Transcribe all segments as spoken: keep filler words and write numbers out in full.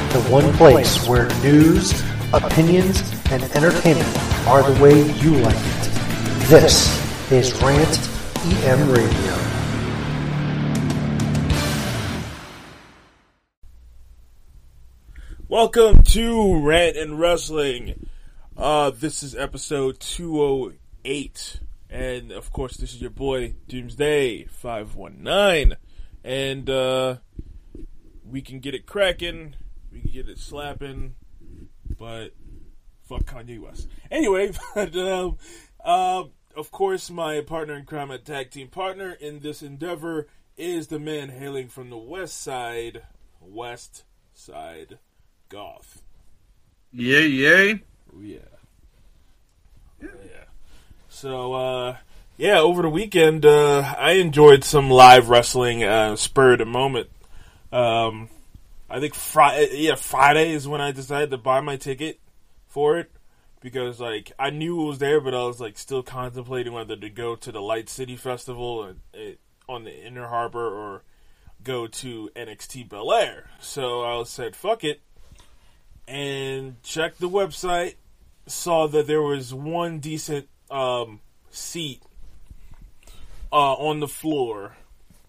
the one place where news, opinions, and entertainment are the way you like it. This is Rant E M Radio. Welcome to Rant and Wrestling. Uh, this is episode two oh eight. And, of course, this is your boy, Doomsday five one nine. And, uh, we can get it cracking. We can get it slapping. But, fuck Kanye West. Anyway, but, um, uh, of course, my partner in crime, my tag team partner in this endeavor is the man hailing from the west side, west side, Goth. Yay, yay. Oh, yeah. Yeah. yeah. So, uh, yeah, over the weekend, uh, I enjoyed some live wrestling, uh, spur of the moment. Um, I think Friday, yeah, Friday is when I decided to buy my ticket for it. Because, like, I knew it was there, but I was, like, still contemplating whether to go to the Light City Festival and, it, on the Inner Harbor or go to N X T Bel Air. So I said, fuck it. And checked the website, saw that there was one decent um, seat uh, on the floor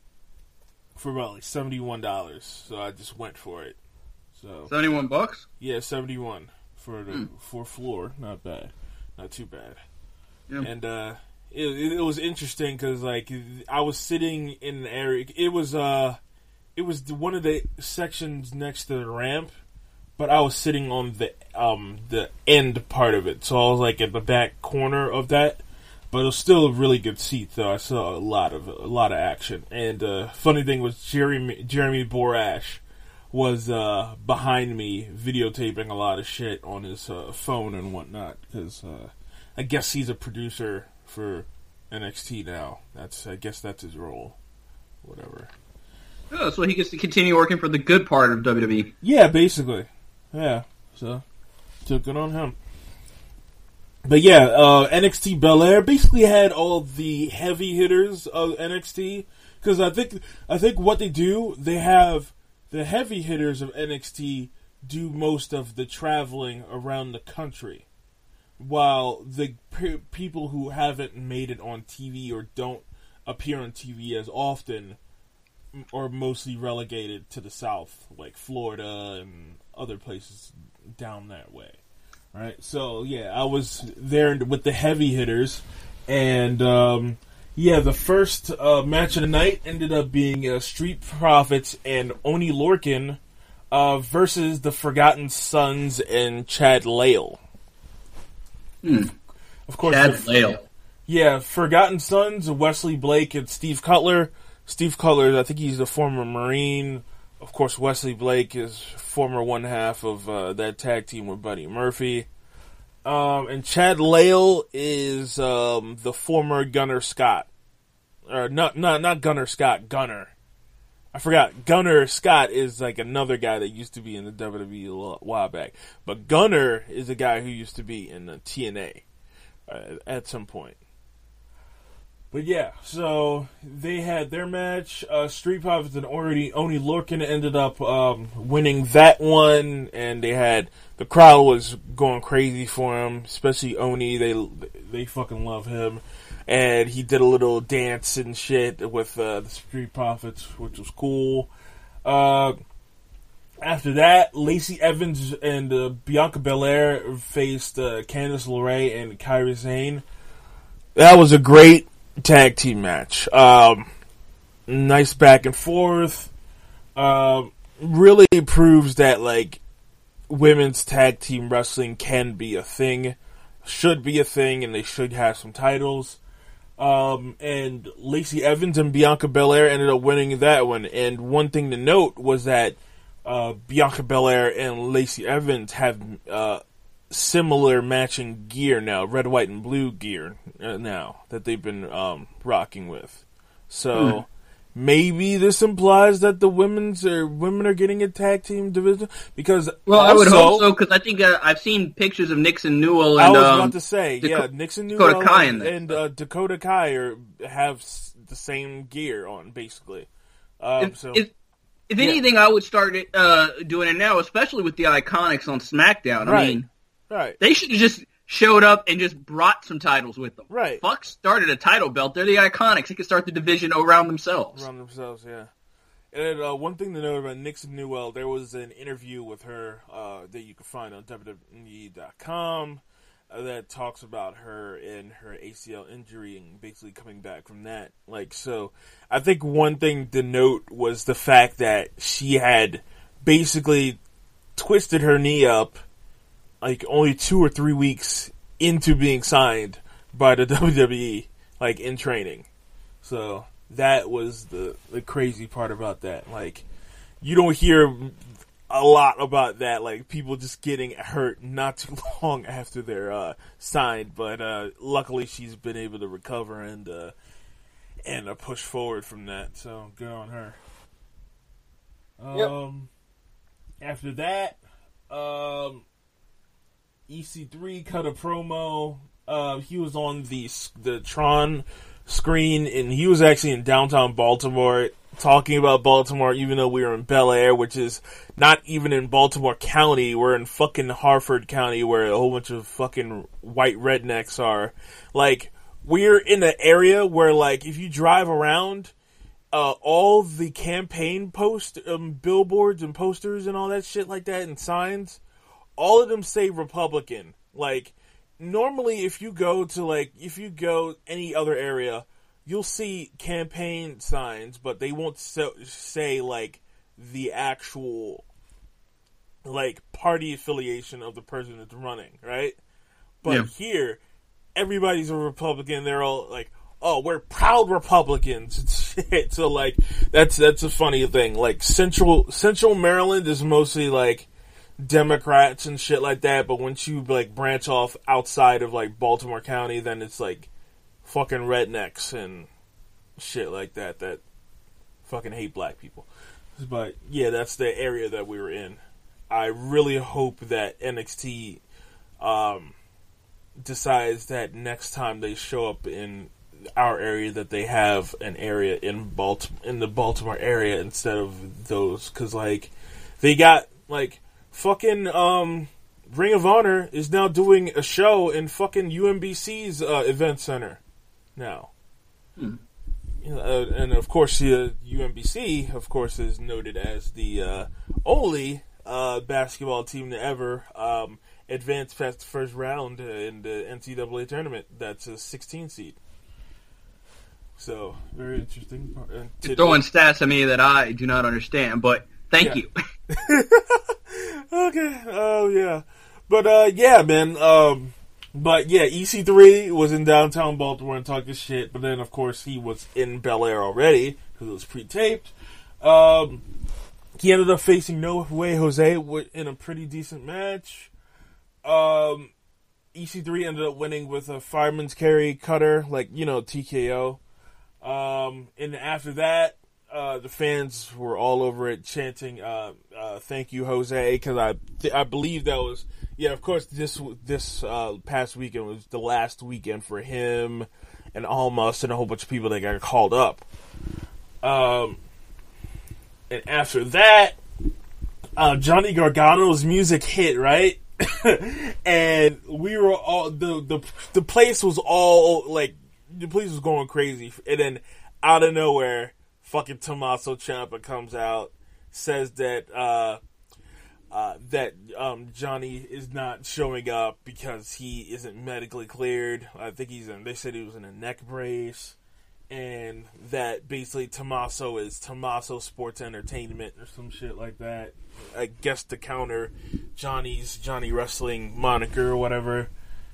for about like seventy-one dollars. So I just went for it. So seventy-one bucks? Yeah, seventy-one for the mm. for floor. Not bad, not too bad. Yeah. And uh, it, it was interesting because like I was sitting in an area. It was uh, it was the, one of the sections next to the ramp. But I was sitting on the um the end part of it, so I was like at the back corner of that. But it was still a really good seat, though. I saw a lot of a lot of action. And uh, funny thing was Jeremy Jeremy Borash was uh, behind me videotaping a lot of shit on his uh, phone and whatnot because uh, I guess he's a producer for N X T now. That's I guess that's his role, whatever. Oh, so he gets to continue working for the good part of W W E. Yeah, basically. Yeah, so took it on him. But yeah, uh, N X T Bel Air basically had all the heavy hitters of N X T because I think I think what they do, they have the heavy hitters of N X T do most of the traveling around the country, while the pe- people who haven't made it on T V or don't appear on T V as often are mostly relegated to the South, like Florida and other places down that way. All right, so yeah, I was there with the heavy hitters, and um, yeah, the first uh, match of the night ended up being uh, Street Profits and Oni Lorcan uh, versus the Forgotten Sons and Chad Lale. Hmm. Of course, Chad the, Lale. Yeah, Forgotten Sons, Wesley Blake and Steve Cutler. Steve Cutler, I think he's a former Marine. Of course, Wesley Blake is former one half of uh, that tag team with Buddy Murphy. Um, and Chad Lale is um, the former Gunner Scott. Or not, not, not Gunner Scott, Gunner. I forgot. Gunner Scott is like another guy that used to be in the W W E a while back. But Gunner is a guy who used to be in the T N A uh, at some point. But yeah, so they had their match. Uh, Street Profits and Oni Lorcan ended up um, winning that one, and they had the crowd was going crazy for him, especially Oni. They they fucking love him, and he did a little dance and shit with uh, the Street Profits, which was cool. Uh, after that, Lacey Evans and uh, Bianca Belair faced uh, Candice LeRae and Kairi Sane. That was a great tag team match. Um, nice back and forth. Um, really proves that like women's tag team wrestling can be a thing, should be a thing, and they should have some titles. Um, and Lacey Evans and Bianca Belair ended up winning that one. And one thing to note was that uh, Bianca Belair and Lacey Evans have uh, similar matching gear now, red, white, and blue gear uh, now that they've been um, rocking with. So hmm. maybe this implies that the women's or women are getting a tag team division because well, also, I would hope so because I think uh, I've seen pictures of Nixon Newell. And, I was um, about to say, Daco- yeah, Nixon Newell Dakota Kai and, and uh, Dakota Kai are, have the same gear on basically. Um, is, so is, If Yeah. anything, I would start it, uh, doing it now, especially with the Iconics on SmackDown. I Right. mean, Right. they should have just showed up and just brought some titles with them. Right. Fuck started a title belt. They're the Iconics. They could start the division around themselves. Around themselves, yeah. And uh, one thing to note about Nixon Newell, there was an interview with her uh, that you can find on W W E dot com uh, that talks about her and her A C L injury and basically coming back from that. Like, so I think one thing to note was the fact that she had basically twisted her knee up like only two or three weeks into being signed by the W W E, like in training. So that was the, the crazy part about that. Like, you don't hear a lot about that, like people just getting hurt not too long after they're uh, signed. But uh, luckily, she's been able to recover and uh, and uh, push forward from that. So good on her. Um, yep. After that, um, E C three cut a promo. Uh, he was on the the Tron screen, and he was actually in downtown Baltimore talking about Baltimore, even though we were in Bel Air, which is not even in Baltimore County. We're in fucking Harford County, where a whole bunch of fucking white rednecks are. Like, we're in an area where, like, if you drive around, uh, all the campaign post um, billboards and posters and all that shit like that and signs, all of them say Republican. Like, normally, if you go to, like, if you go any other area, you'll see campaign signs, but they won't so, say, like, the actual, like, party affiliation of the person that's running, right? But yeah. here, everybody's a Republican. They're all, like, oh, we're proud Republicans and shit. So, like, that's that's a funny thing. Like, Central Central Maryland is mostly, like, Democrats and shit like that, but once you like branch off outside of like Baltimore County, then it's like fucking rednecks and shit like that that fucking hate black people. But yeah, that's the area that we were in. I really hope that N X T um, decides that next time they show up in our area that they have an area in Balt in the Baltimore area instead of those, because like they got like. Fucking um, Ring of Honor is now doing a show in fucking U M B C's uh, event center now. Hmm. You know, uh, and of course, the uh, U M B C, of course, is noted as the uh, only uh, basketball team to ever um, advance past the first round uh, in the N C double A tournament. That's a sixteen seed. So, very interesting. You're throwing stats at me that I do not understand, but thank yeah. you. Okay. Oh yeah, but uh, yeah, man. Um, but yeah, E C three was in downtown Baltimore and talked his shit. But then, of course, he was in Bel Air already because it was pre-taped. Um, he ended up facing No Way Jose in a pretty decent match. Um, E C three ended up winning with a fireman's carry cutter, like you know T K O. Um, and after that. Uh, the fans were all over it, chanting uh, uh, "Thank you, Jose," because I th- I believe that was yeah. Of course, this this uh, past weekend was the last weekend for him and Almas and a whole bunch of people that got called up. Um, and after that, uh, Johnny Gargano's music hit, right? And we were all the the the place was all like the place was going crazy, and then out of nowhere. Fucking Tommaso Ciampa comes out, says that uh, uh, that um, Johnny is not showing up because he isn't medically cleared. I think he's in. They said he was in a neck brace, and that basically Tommaso is Tommaso Sports Entertainment or some shit like that. I guess to counter Johnny's Johnny Wrestling moniker or whatever.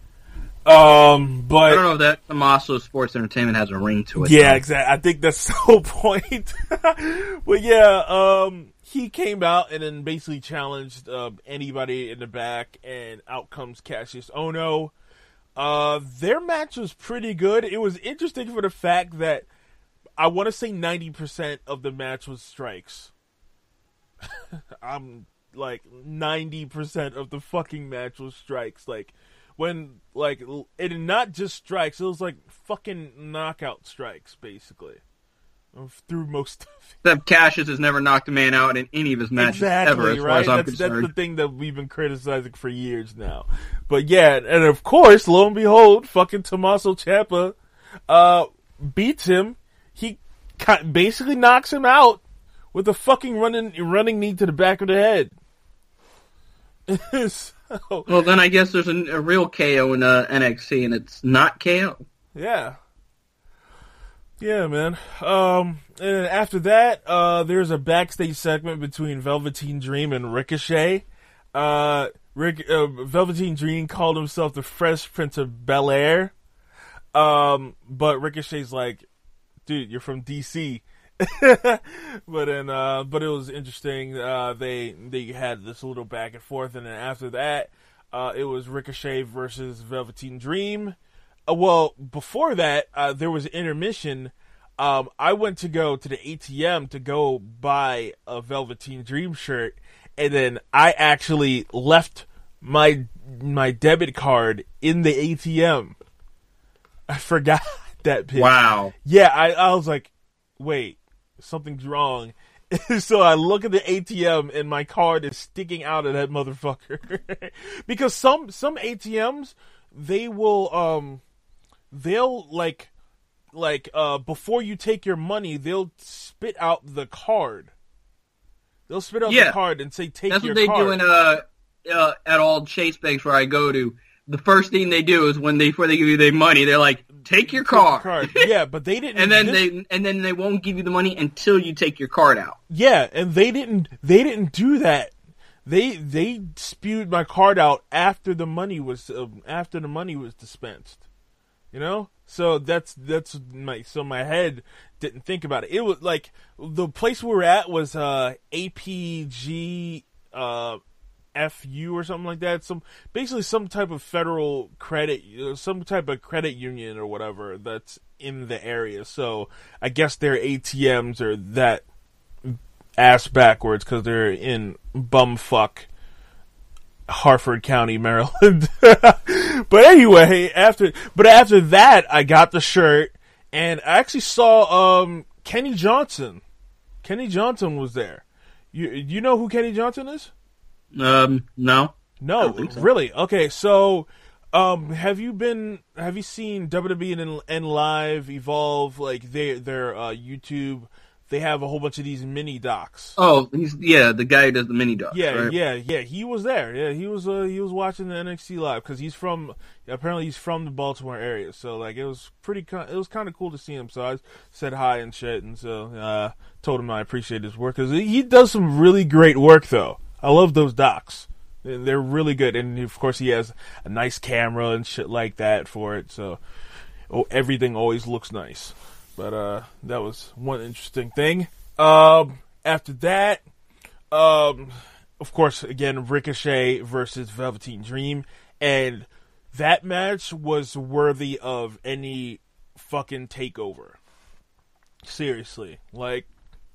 Um, but I don't know if that Tommaso Sports Entertainment has a ring to it. Yeah, though. exactly. I think that's the whole point. But yeah, um, he came out and then basically challenged uh, anybody in the back, and out comes Cassius Ohno. Uh, their match was pretty good. It was interesting for the fact that I want to say ninety percent of the match was strikes. I'm like ninety percent of the fucking match was strikes. Like. When, like, it not just strikes, it was like fucking knockout strikes, basically. through most of it. Except Cassius has never knocked a man out in any of his matches exactly, ever, as right? far as I'm that's, concerned. That's the thing that we've been criticizing for years now. But yeah, and of course, lo and behold, fucking Tommaso Ciampa uh, beats him. He basically knocks him out with a fucking running running knee to the back of the head. so, well, then I guess there's a, a real K O in uh, N X T, and it's not K O. Yeah. Yeah, man. Um, and after that, uh, there's a backstage segment between Velveteen Dream and Ricochet. Uh, Rick, uh, Velveteen Dream called himself the Fresh Prince of Bel-Air. Um, but Ricochet's like, dude, you're from D C. but then, uh, but it was interesting. Uh, they, they had this little back and forth, and then after that, uh, it was Ricochet versus Velveteen Dream. Uh, well, before that, uh, there was an intermission. Um, I went to go to the A T M to go buy a Velveteen Dream shirt, and then I actually left my my debit card in the A T M. I forgot that pin. Wow. Yeah, I, I was like, wait, something's wrong. So I look at the A T M, and my card is sticking out of that motherfucker. Because some some A T Ms, they will um. They'll like, like uh, before you take your money, they'll spit out the card. They'll spit out yeah. the card and say, "Take That's your what they card." do in uh, uh, at all Chase banks where I go to. The first thing they do is when they before they give you their money, they're like, "Take your Take card." your card. Yeah, but they didn't. and then this... they and then they won't give you the money until you take your card out. Yeah, and they didn't. They didn't do that. They they spewed my card out after the money was uh, after the money was dispensed. You know, so that's that's my so my head didn't think about it. It was like the place we were at was uh, A P G uh, F U or something like that. Some basically some type of federal credit, some type of credit union or whatever that's in the area. So I guess their A T Ms are that ass backwards because they're in bumfuck Harford County, Maryland. But anyway, after but after that, I got the shirt, and I actually saw um, Kenny Johnson. Kenny Johnson was there. You you know who Kenny Johnson is? Um, no, no, so. really. Okay, so um, have you been? Have you seen W W E and, and Live Evolve? Like they their uh, YouTube. They have a whole bunch of these mini docs. Oh, he's yeah, the guy who does the mini docs. Yeah, right? yeah, yeah. He was there. Yeah, he was. Uh, he was watching the N X T live because he's from. Apparently, he's from the Baltimore area. So, like, it was pretty. It was kind of cool to see him. So I said hi and shit, and so uh, told him I appreciate his work because he does some really great work. Though I love those docs. They're really good, and of course, he has a nice camera and shit like that for it. So, oh, everything always looks nice. But uh, that was one interesting thing. Um, after that, um, of course, again, Ricochet versus Velveteen Dream. And that match was worthy of any fucking takeover. Seriously. Like,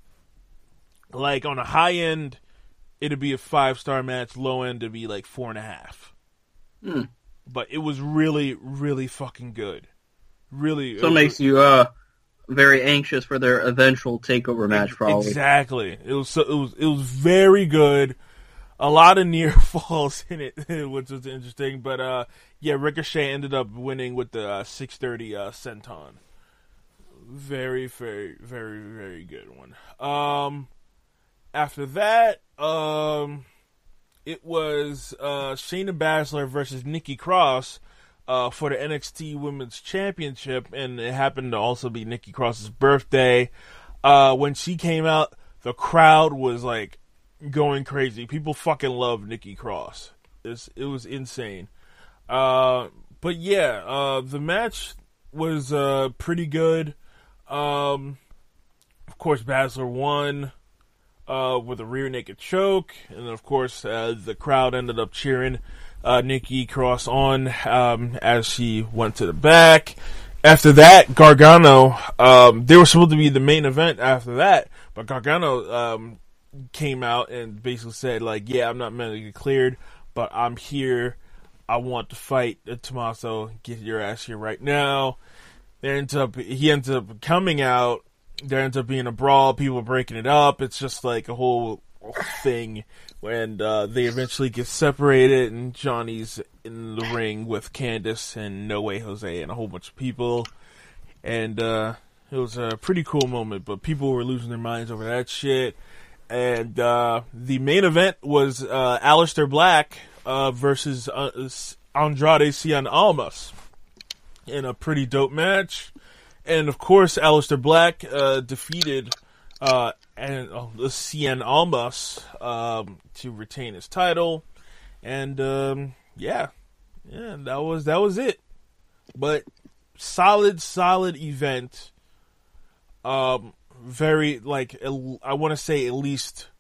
like on a high end, it'd be a five-star match. Low end, it'd be like four and a half. Hmm. But it was really, really fucking good. Really. So it makes you, uh... very anxious for their eventual takeover match, probably. Exactly. It was so, it was it was very good. A lot of near falls in it, which was interesting. But uh, yeah, Ricochet ended up winning with the uh, six thirty uh, senton. Very, very, very, very good one. Um, after that, um, it was uh, Shayna Baszler versus Nikki Cross. Uh, for the N X T Women's Championship, and it happened to also be Nikki Cross's birthday. Uh, when she came out, the crowd was like going crazy. People fucking love Nikki Cross. It's, it was insane. Uh, but yeah, uh, the match was uh, pretty good. Um, of course, Baszler won uh, with a rear naked choke, and then of course uh, the crowd ended up cheering Uh, Nikki Cross on um, as she went to the back. After that, Gargano, um, they were supposed to be the main event after that, but Gargano um, came out and basically said, like, yeah, I'm not medically cleared, but I'm here. I want to fight uh, Tommaso. Get your ass here right now. They ended up, he ends up coming out there ends up being a brawl, people breaking it up. It's just like a whole thing. When uh, they eventually get separated, and Johnny's in the ring with Candice and No Way Jose and a whole bunch of people. And uh, it was a pretty cool moment, but people were losing their minds over that shit. And uh, the main event was uh, Aleister Black uh, versus uh, Andrade Cien Almas in a pretty dope match. And of course, Aleister Black uh, defeated uh, and uh, Cien Almas um, to retain his title. And um, yeah, yeah, that was that was it. But solid, solid event. Um, very like I want to say at least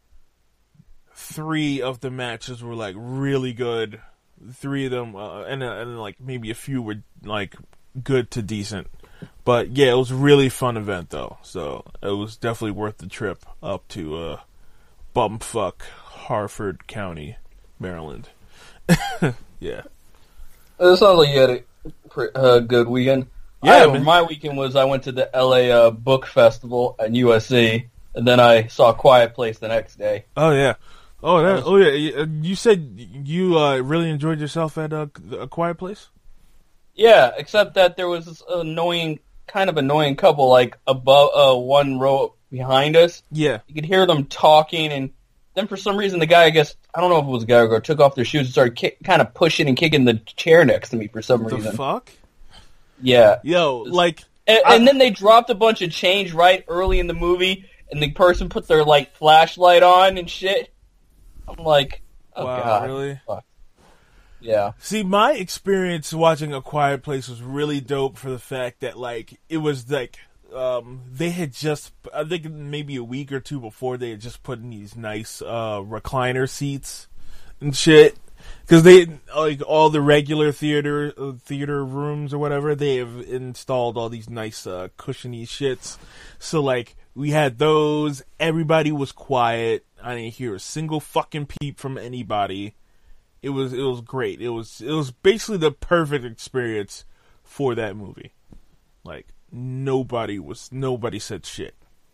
three of the matches were like really good. Three of them, uh, and uh, and like maybe a few were like good to decent. But yeah, it was a really fun event though, so it was definitely worth the trip up to uh, bumfuck Harford County, Maryland. Yeah. It sounds like you had a pretty, uh, good weekend. Yeah, I, my weekend was I went to the L A uh, Book Festival at U S C, and then I saw Quiet Place the next day. Oh yeah, oh that, oh yeah. You said you uh, really enjoyed yourself at uh, A Quiet Place. Yeah, except that there was this annoying, kind of annoying couple like above uh, one row behind us. Yeah, you could hear them talking, and then for some reason the guy, I guess I don't know if it was a guy or girl, took off their shoes and started kick, kind of pushing and kicking the chair next to me for some what reason. The fuck? Yeah. Yo, like... And, I, and then they dropped a bunch of change right early in the movie, and the person put their, like, flashlight on and shit. I'm like, oh, wow, God. Really? Fuck. Yeah. See, my experience watching A Quiet Place was really dope for the fact that, like, it was, like, um, they had just... I think maybe a week or two before, they had just put in these nice uh, recliner seats and shit. Because they, like, all the regular theater uh, theater rooms or whatever, they have installed all these nice uh, cushiony shits. So, like, we had those. Everybody was quiet. I didn't hear a single fucking peep from anybody. It was it was great. It was it was basically the perfect experience for that movie. Like, nobody was nobody said shit.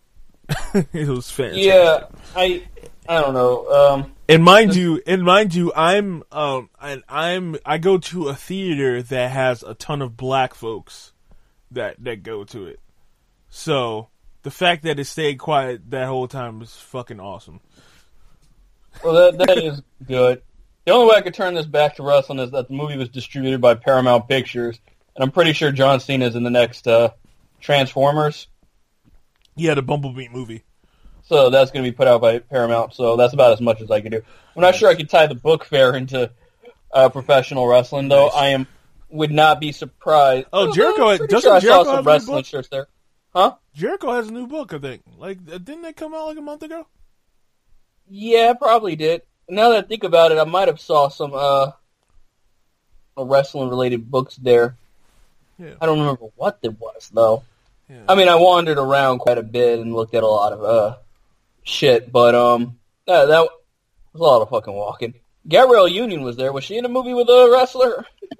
It was fantastic. Yeah, I I don't know. Um, and mind you, and mind you, I'm um and I'm I go to a theater that has a ton of black folks that that go to it. So the fact that it stayed quiet that whole time was fucking awesome. Well, that that is good. The only way I could turn this back to wrestling is that the movie was distributed by Paramount Pictures, and I'm pretty sure John Cena's in the next uh, Transformers. Yeah, the Bumblebee movie. So that's going to be put out by Paramount, so that's about as much as I can do. I'm not sure I could tie the book fair into uh, professional wrestling, though. Nice. I am would not be surprised. Oh, Jericho! I'm doesn't sure I Jericho saw some have wrestling a book? shirts there. Huh? Jericho has a new book, I think. Like, didn't they come out like a month ago? Yeah, probably did. Now that I think about it, I might have saw some uh, wrestling-related books there. Yeah. I don't remember what it was, though. Yeah. I mean, I wandered around quite a bit and looked at a lot of uh, shit, but um, yeah, that was a lot of fucking walking. Gabrielle Union was there. Was she in a movie with a wrestler?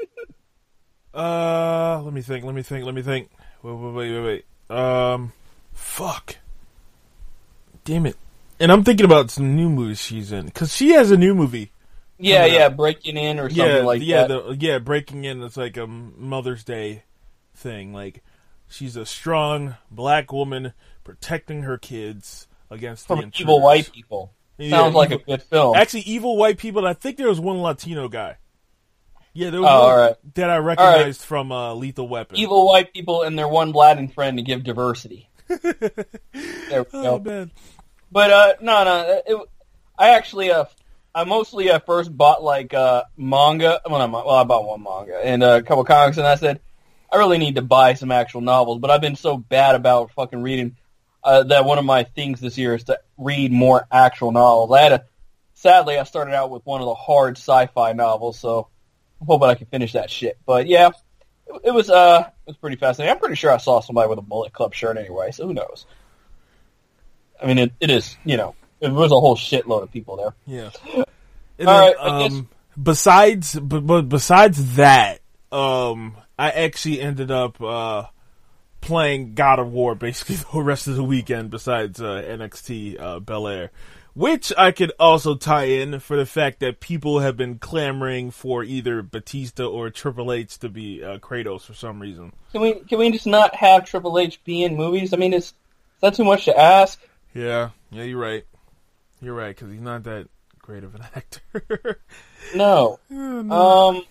uh, let me think. Let me think. Let me think. Wait, wait, wait, wait, wait. Um, fuck. Damn it. And I'm thinking about some new movies she's in because she has a new movie. Yeah, yeah, Breaking In or something yeah, like yeah, that. The, yeah, Breaking In. It's like a Mother's Day thing. Like, she's a strong black woman protecting her kids against From the intruders. evil white people. Yeah, Sounds like evil, a good film. Actually, evil white people. I think there was one Latino guy. Yeah, there was oh, one all right. that I recognized right. from uh, Lethal Weapon. Evil white people and their one Latin friend to give diversity. There we oh, go. Man. But uh, no, no. It, I actually, uh, I mostly at first bought like uh, manga. Well, not, well, I bought one manga and uh, a couple comics, and I said, I really need to buy some actual novels. But I've been so bad about fucking reading uh, that one of my things this year is to read more actual novels. I had a, sadly, I started out with one of the hard sci-fi novels, so I'm hoping I can finish that shit. But yeah, it, it was uh, it was pretty fascinating. I'm pretty sure I saw somebody with a Bullet Club shirt anyway, so who knows? I mean, it, it is, you know, it was a whole shitload of people there. Yeah. All then, right. Um, I guess... Besides, but, but besides that, um, I actually ended up uh, playing God of War basically the rest of the weekend besides uh, N X T uh, Bel Air. Which I could also tie in for the fact that people have been clamoring for either Batista or Triple H to be uh, Kratos for some reason. Can we can we just not have Triple H be in movies? I mean, is, is that too much to ask? Yeah, yeah, you're right. You're right, because he's not that great of an actor. No. Oh, no. Um.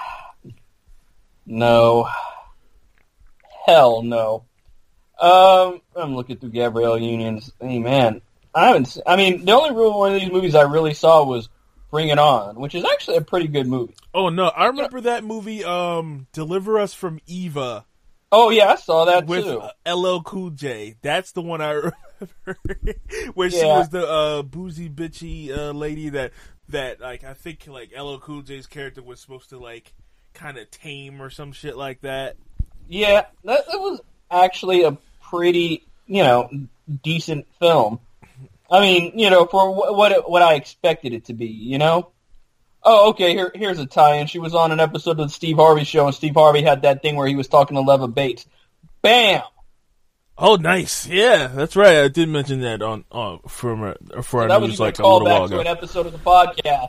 No. Hell no. Um. I'm looking through Gabrielle Union's. Hey, man. I haven't. I mean, the only real one of these movies I really saw was Bring It On, which is actually a pretty good movie. Oh no, I remember that movie. Um, Deliver Us from Eva. Oh yeah, I saw that with too. Uh, L L Cool J. That's the one I remember, where she Yeah. was the uh, boozy bitchy uh, lady that that like I think like L L Cool J's character was supposed to like kind of tame or some shit like that. Yeah, that, that was actually a pretty, you know, decent film. I mean, you know, for wh- what it, what I expected it to be, you know? Oh, okay, here here's a tie-in. She was on an episode of the Steve Harvey Show, and Steve Harvey had that thing where he was talking to Leva Bates. Bam! Oh, nice. Yeah, that's right. I did mention that on uh, for for So our that was news even like a a little while callback to ago. an episode of the podcast.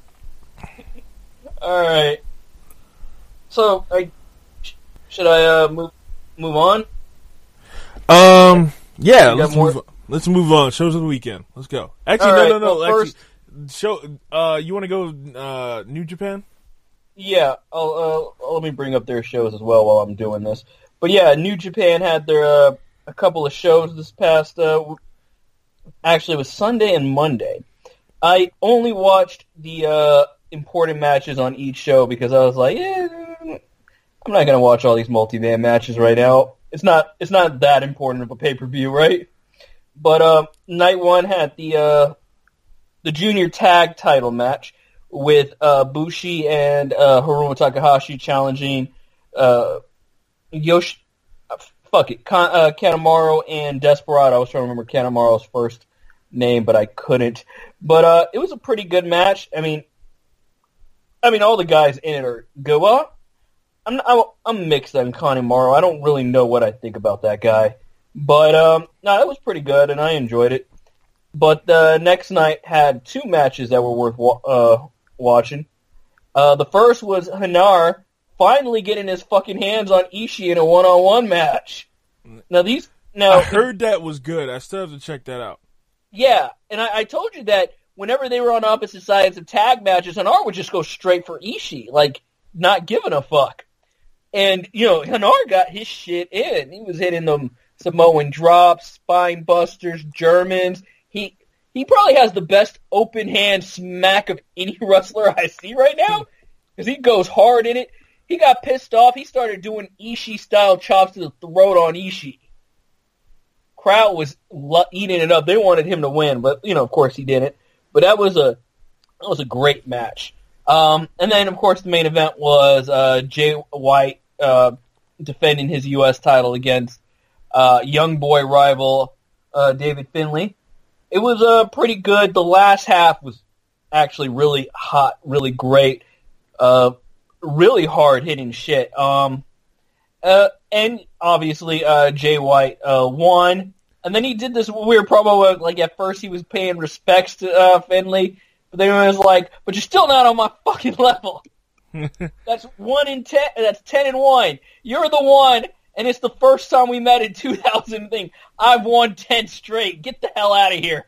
All right. So, I, sh- should I uh, move move on? Um, yeah, You got let's more? move. Let's move on. Shows of the weekend. Let's go. Actually, All no, right, no, no. well, Actually, first- show. Uh, you want to go uh, New Japan? Yeah, I'll, uh, let me bring up their shows as well while I'm doing this. But yeah, New Japan had their uh, a couple of shows this past. Uh, actually, it was Sunday and Monday. I only watched the uh, important matches on each show because I was like, yeah, I'm not gonna watch all these multi-man matches right now. It's not. It's not that important of a pay-per-view, right? But uh, night one had the uh, the junior tag title match with uh, Bushi and uh, Hiromu Takahashi challenging uh, Yoshi. Uh, fuck it, Kan- uh, Kanemaru and Desperado. I was trying to remember Kanemaru's first name, but I couldn't. But uh, it was a pretty good match. I mean, I mean, all the guys in it are good. Well, I'm I'm, I'm mixed on Kanemaru. I don't really know what I think about that guy. But, um, no, it was pretty good, and I enjoyed it. But the next night had two matches that were worth wa- uh, watching. Uh, the first was Hanar finally getting his fucking hands on Ishii in a one-on-one match. Now, these... Now, I heard that was good. I still have to check that out. Yeah, and I, I told you that whenever they were on opposite sides of tag matches, Hanar would just go straight for Ishii, like, not giving a fuck. And, you know, Hanar got his shit in. He was hitting them Samoan drops, spine busters, Germans. He he probably has the best open hand smack of any wrestler I see right now because he goes hard in it. He got pissed off. He started doing Ishii-style chops to the throat on Ishii. Crowd was lo- eating it up. They wanted him to win, but, you know, of course he didn't. But that was a that was a great match. Um, and then, of course, the main event was uh, Jay White uh, defending his U S title against Uh, young boy rival uh, David Finlay. It was uh, pretty good. The last half was actually really hot, really great, uh, really hard hitting shit. Um, uh, and obviously uh, Jay White uh, won, and then he did this weird promo where, like, at first he was paying respects to uh, Finlay, but then he was like, "But you're still not on my fucking level." That's one in ten. That's ten and one. You're the one. And it's the first time we met in two thousand thing. I've won ten straight. Get the hell out of here.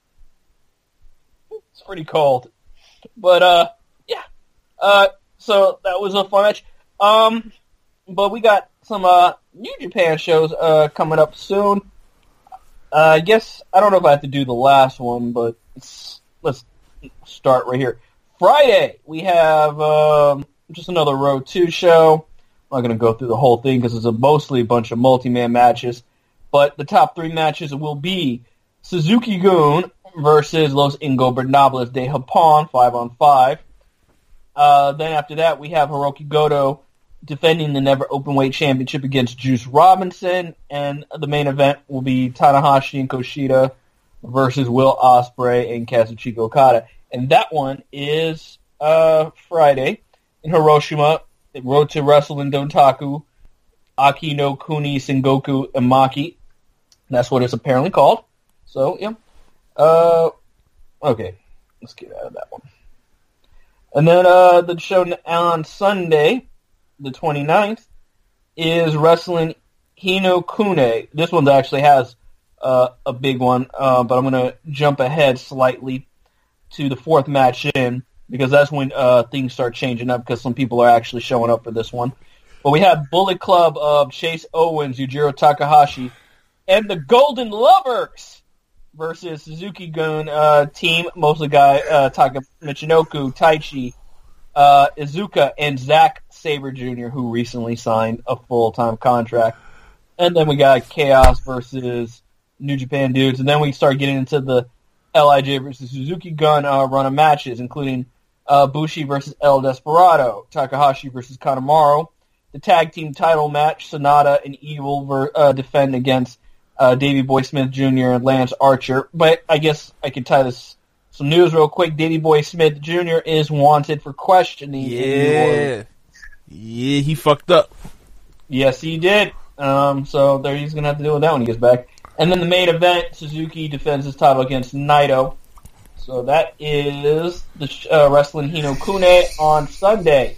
It's pretty cold. But, uh, yeah. Uh, so that was a fun match. Um, but we got some, uh, New Japan shows, uh, coming up soon. Uh, I guess, I don't know if I have to do the last one, but it's, let's start right here. Friday, we have, um, just another Road two show. I'm not going to go through the whole thing because it's a mostly a bunch of multi-man matches. But the top three matches will be Suzuki Gun versus Los Ingobernables de Japón, five on five. Uh, then after that, we have Hiroki Goto defending the Never Openweight Championship against Juice Robinson. And the main event will be Tanahashi and Kushida versus Will Ospreay and Kazuchika Okada. And that one is uh, Friday in Hiroshima. Road to Wrestle in Dontaku. Aki no Kuni Sengoku Imaki. That's what it's apparently called. So, yeah. Uh, okay. Let's get out of that one. And then uh, the show on Sunday, the twenty-ninth, is Wrestling Hinokune. This one actually has uh, a big one, uh, but I'm going to jump ahead slightly to the fourth match in, because that's when uh, things start changing up, because some people are actually showing up for this one. But we have Bullet Club of Chase Owens, Yujiro Takahashi, and the Golden Lovers versus Suzuki-gun uh, team, mostly guy uh, Taka Michinoku, Taichi, uh, Iizuka, and Zack Sabre Junior, who recently signed a full-time contract. And then we got Chaos versus New Japan Dudes, and then we start getting into the L I J versus Suzuki-gun uh, run of matches, including uh, Bushi versus El Desperado, Takahashi versus Kanemaru, the tag team title match, Sonata and Evil ver- uh, defend against Uh, Davey Boy Smith Junior and Lance Archer. But I guess I can tie this some news real quick. Davey Boy Smith Junior is wanted for questioning. Yeah. Yeah, he fucked up. Yes, he did. Um, so there he's going to have to deal with that when he gets back. And then the main event, Suzuki defends his title against Naito. So that is the uh, Wrestling Hinokune on Sunday.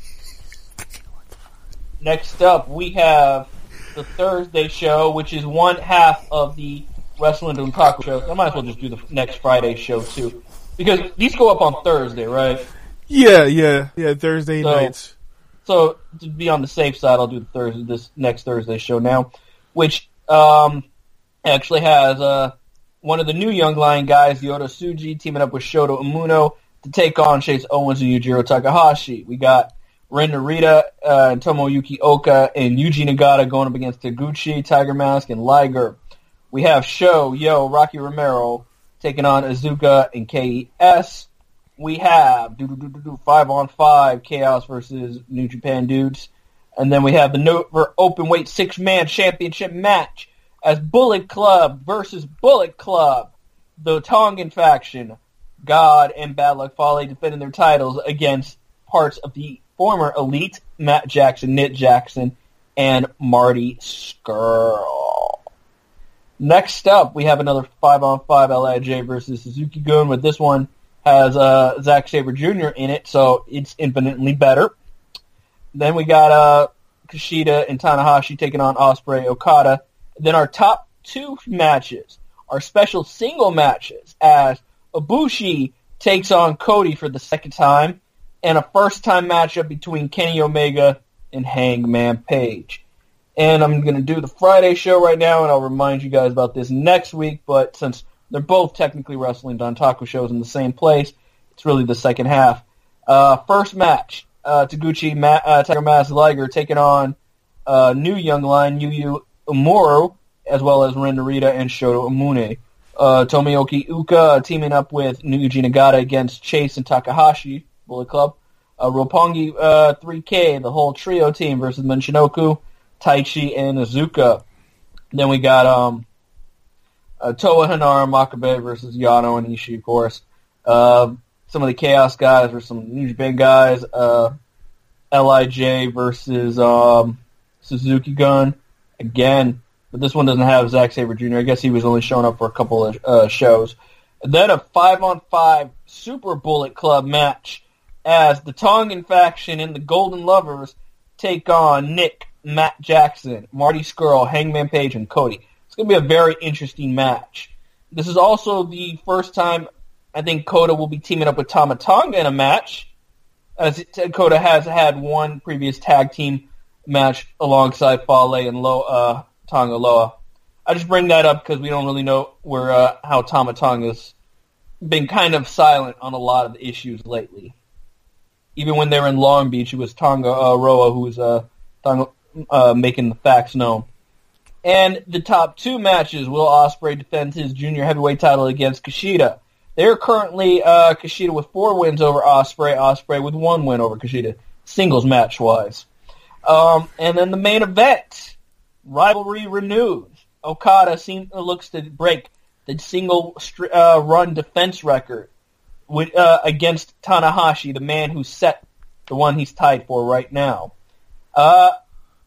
Next up, we have the Thursday show, which is one half of the Wrestling Dontaku show. I might as well just do the next Friday show, too. Because these go up on Thursday, right? Yeah, yeah, yeah, Thursday so, nights. So, to be on the safe side, I'll do the Thursday, this next Thursday show now, which um, actually has uh, one of the new Young Lion guys, Yota Tsuji, teaming up with Shota Umino to take on Chase Owens and Yujiro Takahashi. We got Ren Narita, uh, and Tomoyuki Oka, and Yuji Nagata going up against Taguchi, Tiger Mask, and Liger. We have Sho, Yo, Rocky Romero taking on Iizuka and K E S. We have do do do do do five on five Chaos versus New Japan Dudes, and then we have the Nova Openweight six man championship match as Bullet Club versus Bullet Club, the Tongan faction, God and Bad Luck Fale defending their titles against parts of the former Elite, Matt Jackson, Nick Jackson, and Marty Scurll. Next up, we have another five on five L I J versus Suzuki-gun, but this one has uh, Zack Sabre Junior in it, so it's infinitely better. Then we got uh, Kushida and Tanahashi taking on Ospreay Okada. Then our top two matches are special single matches, as Ibushi takes on Cody for the second time, and a first-time matchup between Kenny Omega and Hangman Page. And I'm going to do the Friday show right now, and I'll remind you guys about this next week, but since they're both technically Wrestling Dontaku shows in the same place, it's really the second half. Uh, first match, uh, Taguchi, Ma- uh, Tiger Mask, Liger taking on uh, new Young Lion, Yu Yu Uemura, as well as Ren Narita and Shota Umino. Uh, Tomoyuki Uka teaming up with Yuji Nagata against Chase and Takahashi, Bullet Club. Uh, Roppongi uh, three K, the whole trio team versus Michinoku, Taichi, and Iizuka. Then we got um, uh, Toa Henare Makabe versus Yano and Ishii, of course. Uh, some of the Chaos guys versus some New Japan guys. Uh, L I J versus um, Suzuki-gun. Again, but this one doesn't have Zack Sabre Junior I guess he was only showing up for a couple of uh, shows. And then a five on five Super Bullet Club match as the Tongan faction and the Golden Lovers take on Nick, Matt Jackson, Marty Scurll, Hangman Page, and Cody. It's going to be a very interesting match. This is also the first time I think Kota will be teaming up with Tama Tonga in a match, as it, Kota has had one previous tag team match alongside Fale and Lo, uh, Tonga Loa. I just bring that up because we don't really know where uh, how Tama Tonga's been kind of silent on a lot of the issues lately. Even when they were in Long Beach, it was Tonga uh, Roa who was uh, Tonga, uh, making the facts known. And the top two matches, Will Ospreay defends his junior heavyweight title against Kushida. They're currently uh, Kushida with four wins over Ospreay, Ospreay with one win over Kushida, singles match-wise. Um, and then the main event, rivalry renewed. Okada seems, looks to break the single uh, run defense record with, uh, against Tanahashi, the man who set the one he's tied for right now. Uh,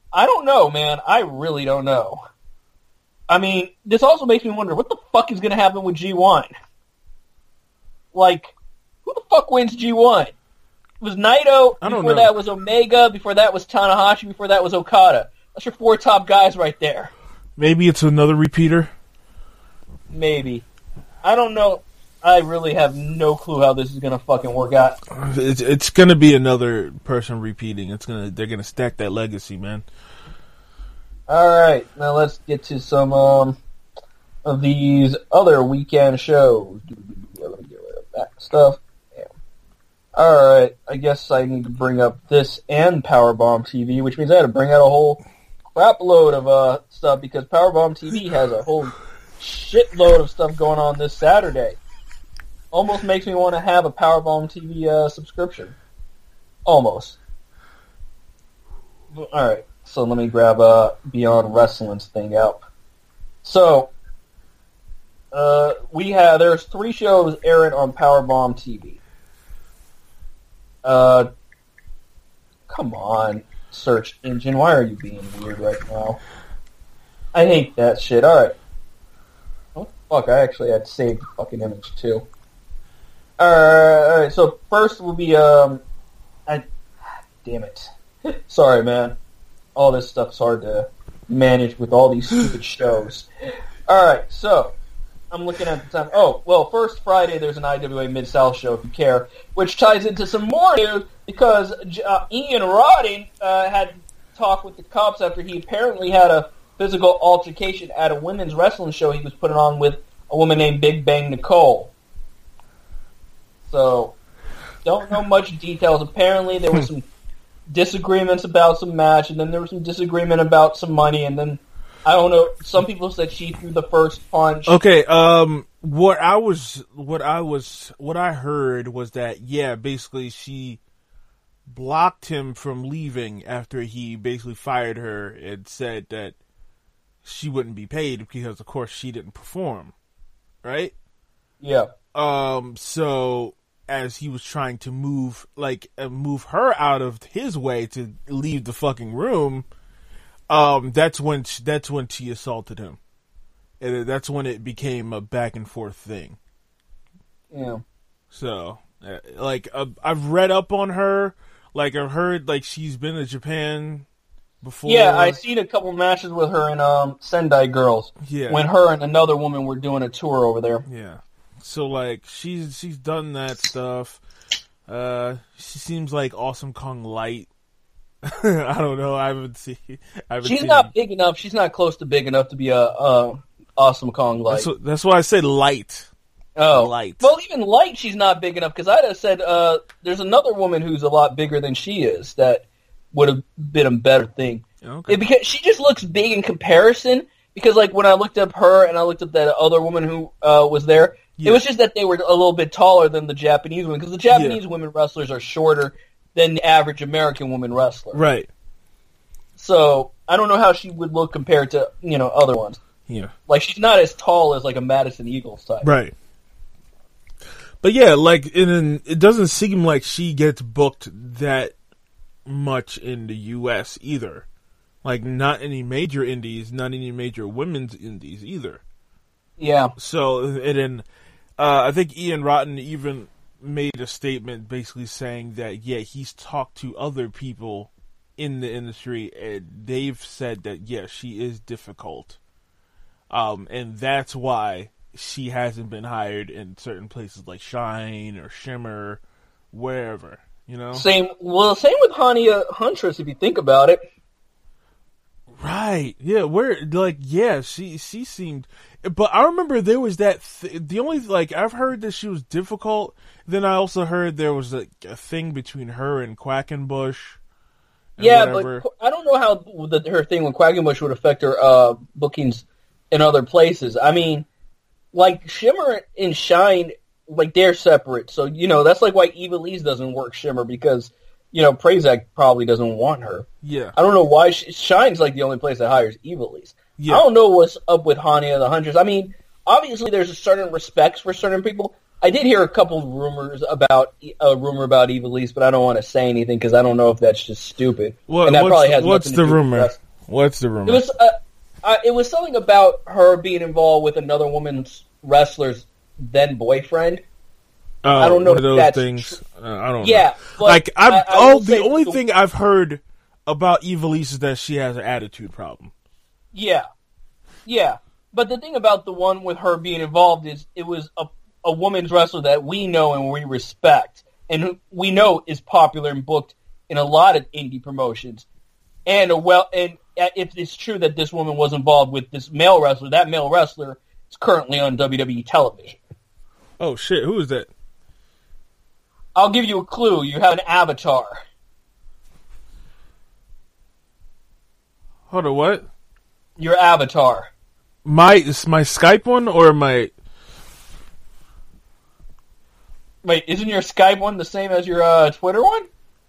I don't know, man. I really don't know. I mean, this also makes me wonder, what the fuck is going to happen with G one? Like, who the fuck wins G one? It was Naito, I don't before know. that was Omega, before that was Tanahashi, before that was Okada. That's your four top guys right there. Maybe it's another repeater. Maybe. I don't know. I really have no clue how this is going to fucking work out. It's it's gonna be another person repeating. It's gonna they're gonna stack that legacy, man. Alright, now let's get to some um, of these other weekend shows. Let me get rid of that stuff. Yeah. Alright, I guess I need to bring up this and Powerbomb T V, which means I had to bring out a whole crap load of uh, stuff because Powerbomb T V has a whole shitload of stuff going on this Saturday. Almost makes me want to have a Powerbomb T V uh, subscription. Almost. Alright, so let me grab uh, Beyond Wrestling's thing out. So, uh, we have, there's three shows airing on Powerbomb T V. Uh, come on, search engine, why are you being weird right now? I hate that shit. Alright. Oh, fuck, I actually had saved the fucking image, too. Alright, alright, so first will be, um, I, damn it. Sorry, man. All this stuff's hard to manage with all these stupid shows. Alright, so, I'm looking at the time. Oh, well, first Friday there's an I W A Mid-South show, if you care, which ties into some more news, because uh, Ian Rodden uh, had talked with the cops after he apparently had a physical altercation at a women's wrestling show he was putting on with a woman named Big Bang Nicole. So, don't know much details. Apparently, there was some disagreements about some match, and then there was some disagreement about some money, and then, I don't know, some people said she threw the first punch. Okay, um, what I was, what I was, what I heard was that, yeah, basically she blocked him from leaving after he basically fired her and said that she wouldn't be paid because, of course, she didn't perform, right? Yeah. Um, so as he was trying to move, like, uh, move her out of his way to leave the fucking room, um, that's when she, that's when she assaulted him, and that's when it became a back and forth thing. Yeah. So, uh, like, uh, I've read up on her. Like, I've heard like she's been to Japan before. Yeah, I seen a couple matches with her in um, Sendai Girls. Yeah. When her and another woman were doing a tour over there. Yeah. So, like, she's she's done that stuff. Uh, she seems like Awesome Kong Light. I don't know. I haven't seen. I haven't She's seen not big enough. She's not close to big enough to be a, a Awesome Kong Light. That's, what, that's why I said light. Oh, Light. Well, even Light, she's not big enough because I'd have said uh, there's another woman who's a lot bigger than she is that would have been a better thing. Okay. It, because she just looks big in comparison. Because like when I looked up her and I looked up that other woman who uh, was there, yeah. It was just that they were a little bit taller than the Japanese women. Because the Japanese yeah. women wrestlers are shorter than the average American woman wrestler. Right. So I don't know how she would look compared to you know other ones. Yeah. Like she's not as tall as like a Madison Eagles type. Right. But yeah, like, in, it doesn't seem like she gets booked that much in the U S either. Like, not any major indies, not any major women's indies either. Yeah. So, and then, uh, I think Ian Rotten even made a statement basically saying that, yeah, he's talked to other people in the industry, and they've said that, yeah, she is difficult. Um, and that's why she hasn't been hired in certain places like Shine or Shimmer, wherever, you know? Same, well, same with Hania Huntress, if you think about it. Right, yeah, where, like, yeah, she she seemed, but I remember there was that, th- the only, like, I've heard that she was difficult, then I also heard there was, like, a thing between her and Quackenbush. And yeah, whatever. but I don't know how the, her thing with Quackenbush would affect her uh, bookings in other places. I mean, like, Shimmer and Shine, like, they're separate. So, you know, that's like why Eva Lee's doesn't work Shimmer because, you know, Prazak probably doesn't want her. Yeah. I don't know why. She, Shine's, like, the only place that hires Eva Lee's. Yeah. I don't know what's up with Hania the Huntress. I mean, obviously there's a certain respects for certain people. I did hear a couple of rumors about a rumor about Ivelisse, but I don't want to say anything because I don't know if that's just stupid. What, and that what's probably has what's nothing the to do rumor? with What's the rumor? It was uh, uh, it was something about her being involved with another woman's wrestler's then boyfriend. Uh, I don't know one of if those that's things. tr- Uh, I don't Yeah, know. but Like I'm, I- I oh, will the say only the- thing I've heard about Ivelisse is that she has an attitude problem. Yeah, yeah. But the thing about the one with her being involved is it was a a woman's wrestler that we know and we respect, and who we know is popular and booked in a lot of indie promotions. And a well, and if it's true that this woman was involved with this male wrestler, that male wrestler is currently on W W E television. Oh shit! Who is that? I'll give you a clue. You have an avatar. Hold on, what? Your avatar. My is my Skype one or my? Wait, isn't your Skype one the same as your uh, Twitter one?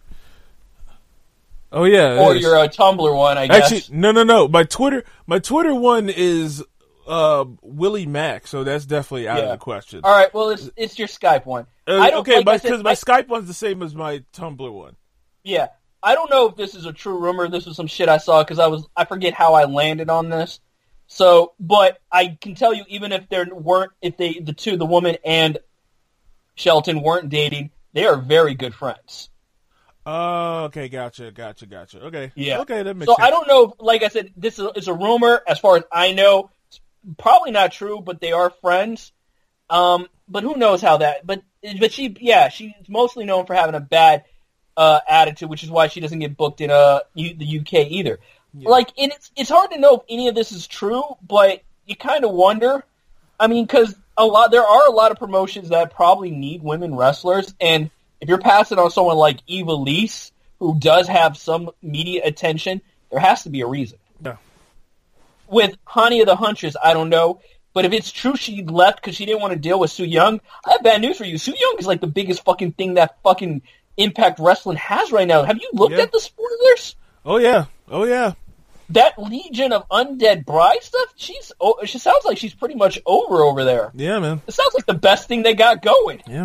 Oh yeah, it Or is. your uh, Tumblr one, I guess. Actually, no, no, no. My Twitter, my Twitter one is uh, Willie Mack, so that's definitely out Yeah. of the question. All right, well, it's it's your Skype one. Uh, I don't, okay, like I because said, my I- Skype one's the same as my Tumblr one. Yeah, I don't know if this is a true rumor. This was some shit I saw because I was I forget how I landed on this. So, but I can tell you, even if there weren't, if they the two, the woman and Shelton weren't dating, they are very good friends. Oh, okay, gotcha, gotcha, gotcha. Okay, Yeah. okay, that makes So sense. I don't know. If, like I said, this is, is a rumor. As far as I know, it's probably not true, but they are friends. Um, but who knows how that? But but she, yeah, she's mostly known for having a bad uh, attitude, which is why she doesn't get booked in uh, U, the U K either. Yeah. Like, and it's it's hard to know if any of this is true, but you kind of wonder. I mean, because a lot there are a lot of promotions that probably need women wrestlers, and if you're passing on someone like Ivelisse, who does have some media attention, there has to be a reason. Yeah. With Hania the Huntress, I don't know. But if it's true she left because she didn't want to deal with Su Yung, I have bad news for you. Su Yung is like the biggest fucking thing that fucking Impact Wrestling has right now. Have you looked Yeah. at the spoilers? Oh yeah, oh yeah. That Legion of Undead Bride stuff, she's oh, she sounds like she's pretty much over over there. Yeah, man. It sounds like the best thing they got going. Yeah.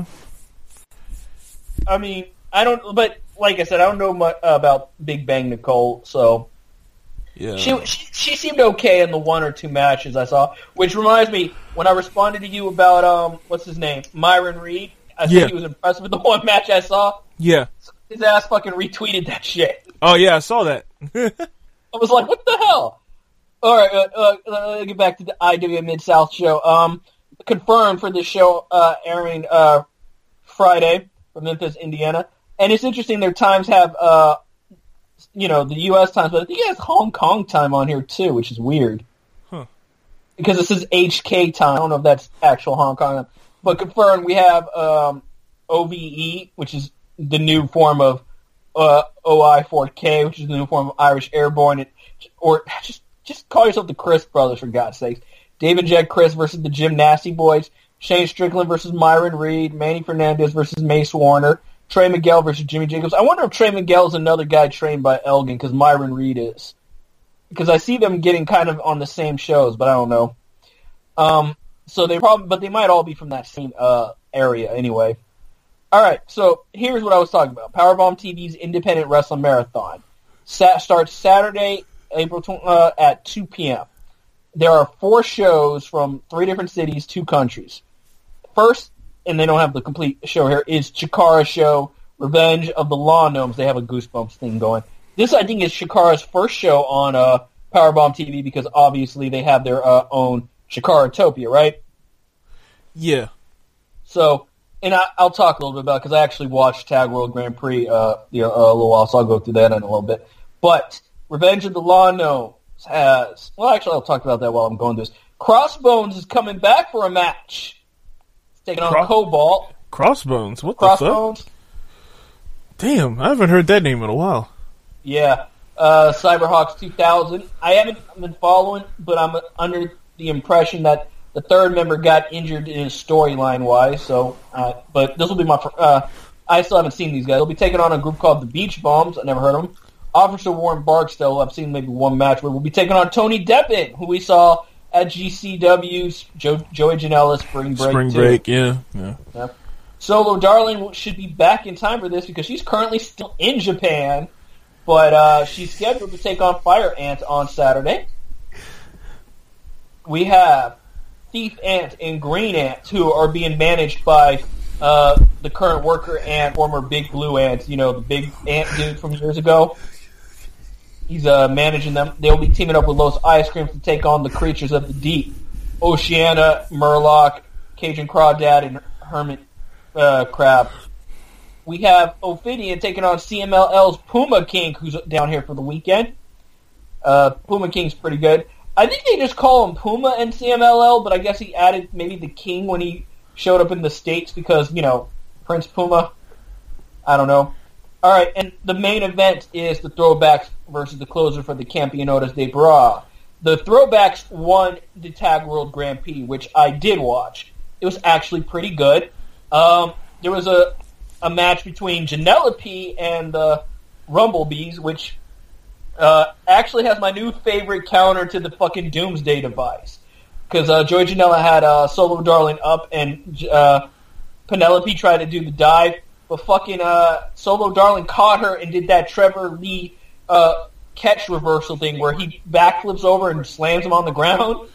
I mean, I don't, but like I said, I don't know much about Big Bang Nicole, so Yeah. she, she she seemed okay in the one or two matches I saw. Which reminds me, when I responded to you about um, what's his name, Myron Reed, I said Yeah. he was impressed with the one match I saw. Yeah. His ass fucking retweeted that shit. Oh yeah, I saw that. I was like, what the hell? All right, uh, uh, let me get back to the I W Mid-South show. Um, confirmed for this show uh, airing uh, Friday from Memphis, Indiana. And it's interesting, their times have, uh, you know, the U S times, but I think it has Hong Kong time on here too, which is weird. Huh. Because it says H K time. I don't know if that's actual Hong Kong. But confirmed, we have um, O V E, which is the new form of uh, O I four K, which is the new form of Irish Airborne. It, or just just call yourself the Chris Brothers, for God's sakes. David Jed Chris versus the Jim Nasty Boys. Shane Strickland versus Myron Reed. Manny Fernandez versus Mace Warner. Trey Miguel versus Jimmy Jacobs. I wonder if Trey Miguel is another guy trained by Elgin, because Myron Reed is. Because I see them getting kind of on the same shows, but I don't know. Um, so they probably, but they might all be from that same uh, area anyway. All right, so here's what I was talking about. Powerbomb T V's Independent Wrestling Marathon Sa- starts Saturday, April tw- uh, at two p.m. There are four shows from three different cities, two countries. First, and they don't have the complete show here, is Chikara's show, Revenge of the Law Gnomes. They have a Goosebumps thing going. This, I think, is Chikara's first show on uh, Powerbomb T V because obviously they have their uh, own Chikaratopia, right? Yeah. So, and I, I'll talk a little bit about it because I actually watched Tag World Grand Prix uh, you know, a little while, so I'll go through that in a little bit. But Revenge of the Law Gnomes has, well, actually, I'll talk about that while I'm going through this. Crossbones is coming back for a match. It's taking on Cross- Cobalt. Crossbones. What the fuck? Crossbones. Damn, I haven't heard that name in a while. Yeah. Uh, Cyberhawks two thousand. I haven't been following, but I'm under the impression that the third member got injured in his storyline wise. So, uh, but this will be my. Fr- uh, I still haven't seen these guys. They'll be taking on a group called the Beach Bombs. I never heard of them. Officer Warren Barksdale, I've seen maybe one match where we'll be taking on Tony Deppen, who we saw at G C W, Joe, Joey Janela, Spring Break. Spring too. Break, yeah. yeah. yeah. Solo Darling should be back in time for this because she's currently still in Japan, but uh, she's scheduled to take on Fire Ant on Saturday. We have Thief Ant and Green Ant, who are being managed by uh, the current Worker Ant, former Big Blue Ant, you know, the big ant dude from years ago. He's uh, managing them. They'll be teaming up with Los Ice Creams to take on the Creatures of the Deep. Oceana, Murloc, Cajun Crawdad, and Hermit uh, Crab. We have Ophidian taking on C M L L's Puma King, who's down here for the weekend. Uh, Puma King's pretty good. I think they just call him Puma and C M L L, but I guess he added maybe the King when he showed up in the States because, you know, Prince Puma. I don't know. All right, and the main event is the Throwbacks versus the closer for the Campeonatos de Bra. The Throwbacks won the Tag World Grand Prix, which I did watch. It was actually pretty good. Um, there was a a match between Janela P and the Rumblebees, which uh, actually has my new favorite counter to the fucking Doomsday device. Because uh, Joey Janela had uh, Solo Darling up, and uh, Penelope tried to do the dive, but fucking uh, Solo Darling caught her and did that Trevor Lee uh, catch reversal thing where he backflips over and slams him on the ground.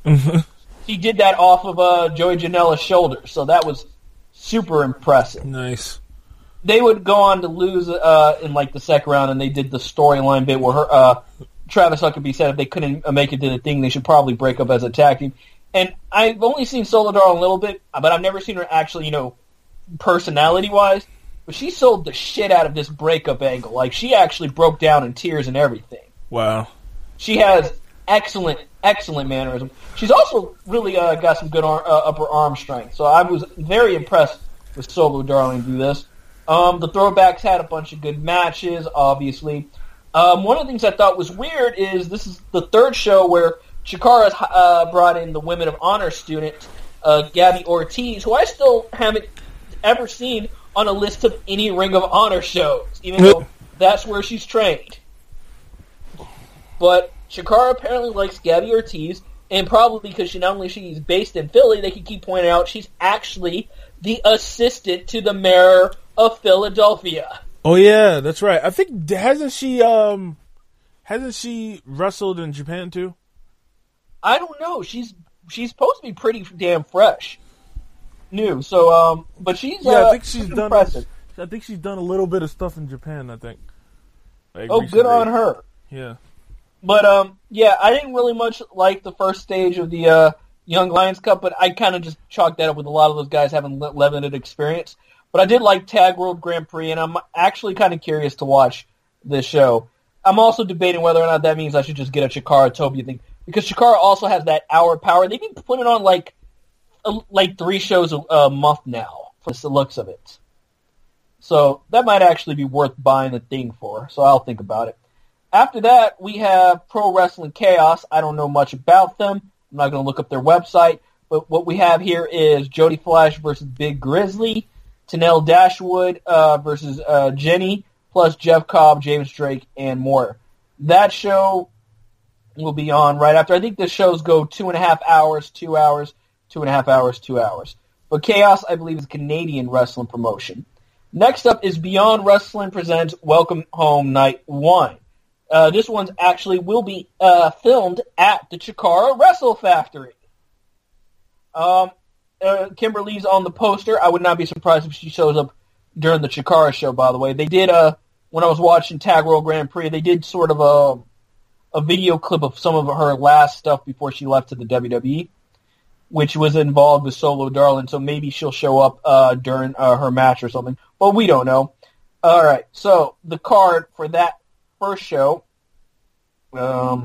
He did that off of uh, Joey Janela's shoulder, so that was super impressive. Nice. They would go on to lose uh, in like the second round, and they did the storyline bit where her, uh, Travis Huckabee said if they couldn't make it to the thing, they should probably break up as a tag team. And I've only seen Solo Darling a little bit, but I've never seen her actually, you know, personality-wise. But she sold the shit out of this breakup angle. Like, she actually broke down in tears and everything. Wow. She has excellent, excellent mannerism. She's also really uh, got some good ar- uh, upper arm strength. So I was very impressed with Solo Darling do this. Um, the Throwbacks had a bunch of good matches, obviously. Um, one of the things I thought was weird is this is the third show where Chikara's uh, brought in the Women of Honor student, uh, Gabby Ortiz, who I still haven't ever seen on a list of any Ring of Honor shows, even though that's where she's trained. But Chikara apparently likes Gabby Ortiz, and probably because she not only she's based in Philly, they can keep pointing out she's actually the assistant to the mayor of Philadelphia. Oh yeah, that's right. I think hasn't she um hasn't she wrestled in Japan too? I don't know. She's she's supposed to be pretty damn fresh, new. So um, but she's yeah. Uh, I think she's done. impressive. I think she's done a little bit of stuff in Japan. I think. Like oh, recently. good on her. Yeah. But um, yeah, I didn't really much like the first stage of the uh, Young Lions Cup, but I kind of just chalked that up with a lot of those guys having limited experience. But I did like Tag World Grand Prix, and I'm actually kind of curious to watch this show. I'm also debating whether or not that means I should just get a Chikara Tobia thing, because Chikara also has that hour power. They've been putting on like a, like three shows a, a month now, for the looks of it. So that might actually be worth buying the thing for, so I'll think about it. After that, we have Pro Wrestling Chaos. I don't know much about them. I'm not going to look up their website, but what we have here is Jody Flash versus Big Grizzly, Tanel Dashwood uh, versus uh, Jenny, plus Jeff Cobb, James Drake, and more. That show will be on right after. I think the shows go two and a half hours, two hours, two and a half hours, two hours. But Chaos, I believe, is a Canadian wrestling promotion. Next up is Beyond Wrestling presents Welcome Home Night one. Uh, this one's actually will be uh, filmed at the Chikara Wrestle Factory. Um, uh, Kimberly's on the poster. I would not be surprised if she shows up during the Chikara show, by the way. They did, uh, when I was watching Tag World Grand Prix, they did sort of a, a video clip of some of her last stuff before she left to the W W E, which was involved with Solo Darling, so maybe she'll show up uh, during uh, her match or something. But we don't know. All right, so the card for that first show, um,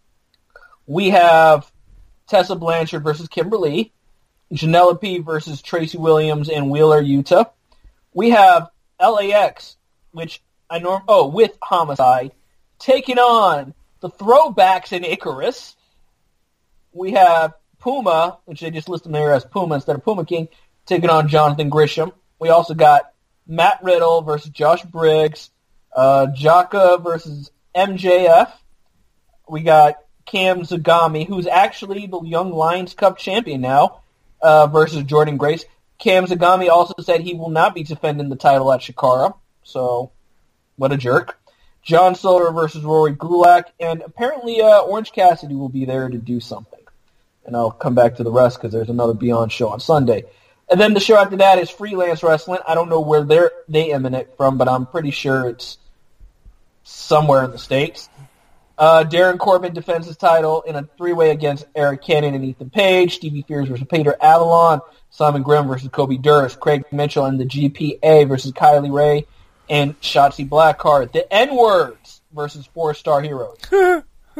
we have Tessa Blanchard versus Kimberly, Janela P versus Tracy Williams and Wheeler Yuta. We have L A X, which I norm oh with Homicide, taking on the Throwbacks in Icarus. We have Puma, which they just listed there as Puma instead of Puma King, taking on Jonathan Grisham. We also got Matt Riddle versus Josh Briggs, uh, Jaka versus M J F. We got Cam Zagami, who's actually the Young Lions Cup champion now, uh, versus Jordan Grace. Cam Zagami also said he will not be defending the title at Chikara, so what a jerk. John Silver versus Rory Gulak, and apparently uh, Orange Cassidy will be there to do something. And I'll come back to the rest because there's another Beyond show on Sunday. And then the show after that is Freelance Wrestling. I don't know where they're, they emanate from, but I'm pretty sure it's somewhere in the States. Uh, Darren Corbin defends his title in a three-way against Eric Cannon and Ethan Page. Stevie Fears versus Peter Avalon. Simon Grimm versus Kobe Durst. Craig Mitchell and the G P A versus Kylie Ray and Shotzi Blackheart. The N-Words versus Four Star Heroes. Okay.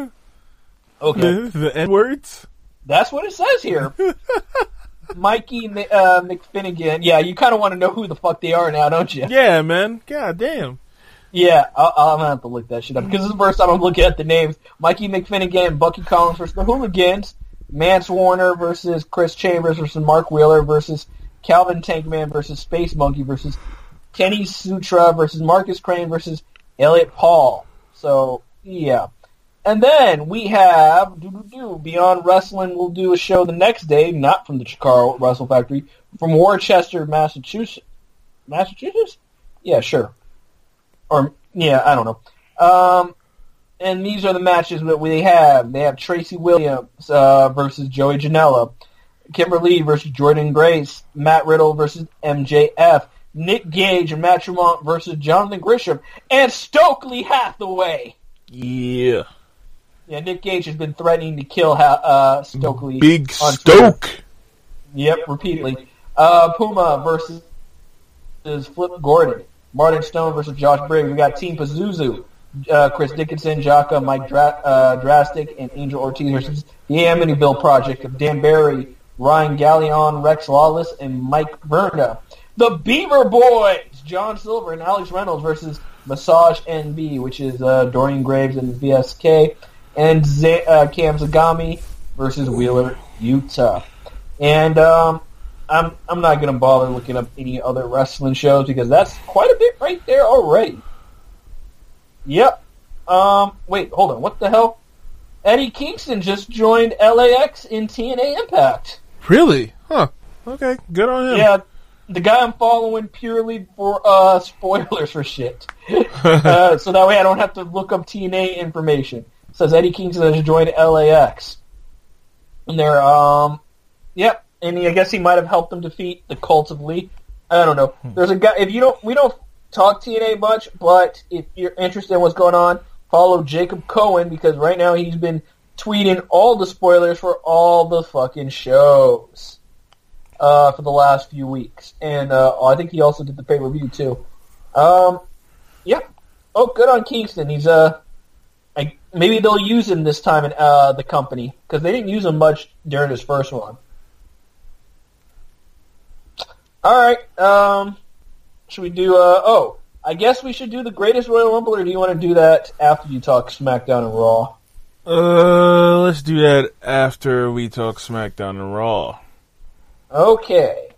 The, the N-Words? That's what it says here. Mikey uh, McFinnigan. Yeah, you kind of want to know who the fuck they are now, don't you? Yeah, man. God damn. Yeah, I'll, I'm going to have to look that shit up because this is the first time I'm looking at the names. Mikey McFinnigan, Bucky Collins versus the Hooligans, Mance Warner versus Chris Chambers versus Mark Wheeler versus Calvin Tankman versus Space Monkey versus Kenny Sutra versus Marcus Crane versus Elliot Paul. So, yeah. And then we have doo-doo-doo, Beyond Wrestling will do a show the next day, not from the Chikara Wrestle Factory, from Worcester, Massachusetts. Massachusetts? Yeah, sure. Or, yeah, I don't know. Um, and these are the matches that we have. They have Tracy Williams uh, versus Joey Janela, Kimberly versus Jordan Grace, Matt Riddle versus M J F, Nick Gage and Matt Tremont versus Jonathan Grisham, and Stokely Hathaway. Yeah. Yeah, Nick Gage has been threatening to kill ha- uh, Stokely. Big Stoke. Yep, repeatedly. Uh, Puma versus Flip Gordon. Martin Stone versus Josh Briggs. We got Team Pazuzu. Uh, Chris Dickinson, Jaka, Mike Dra- uh, Drastic, and Angel Ortiz versus the Amityville Project of Dan Barry, Ryan Gallion, Rex Lawless, and Mike Verna. The Beaver Boys, John Silver and Alex Reynolds versus Massage N B, which is uh, Dorian Graves and V S K, and Z- uh, Cam Zagami versus Wheeler Utah. And um, I'm I'm not going to bother looking up any other wrestling shows because that's quite a bit right there already. Yep. Um, wait, hold on. What the hell? Eddie Kingston just joined L A X in T N A Impact. Really? Huh. Okay. Good on him. Yeah. The guy I'm following purely for uh, spoilers for shit. uh, so that way I don't have to look up T N A information. It says Eddie Kingston has joined L A X. And they're, um, yep. And he, I guess he might have helped them defeat the Cult of Lee. I don't know. There's a guy, if you don't, we don't talk T N A much, but if you're interested in what's going on, follow Jacob Cohen because right now he's been tweeting all the spoilers for all the fucking shows. Uh, for the last few weeks. And uh, I think he also did the pay-per-view, too. Um, yeah. Oh, good on Kingston. He's, uh, I, maybe they'll use him this time in uh, the company, because they didn't use him much during his first one. Alright, um, should we do, uh, oh, I guess we should do the Greatest Royal Rumble, or do you want to do that after you talk SmackDown and Raw? Uh, let's do that after we talk SmackDown and Raw. Okay.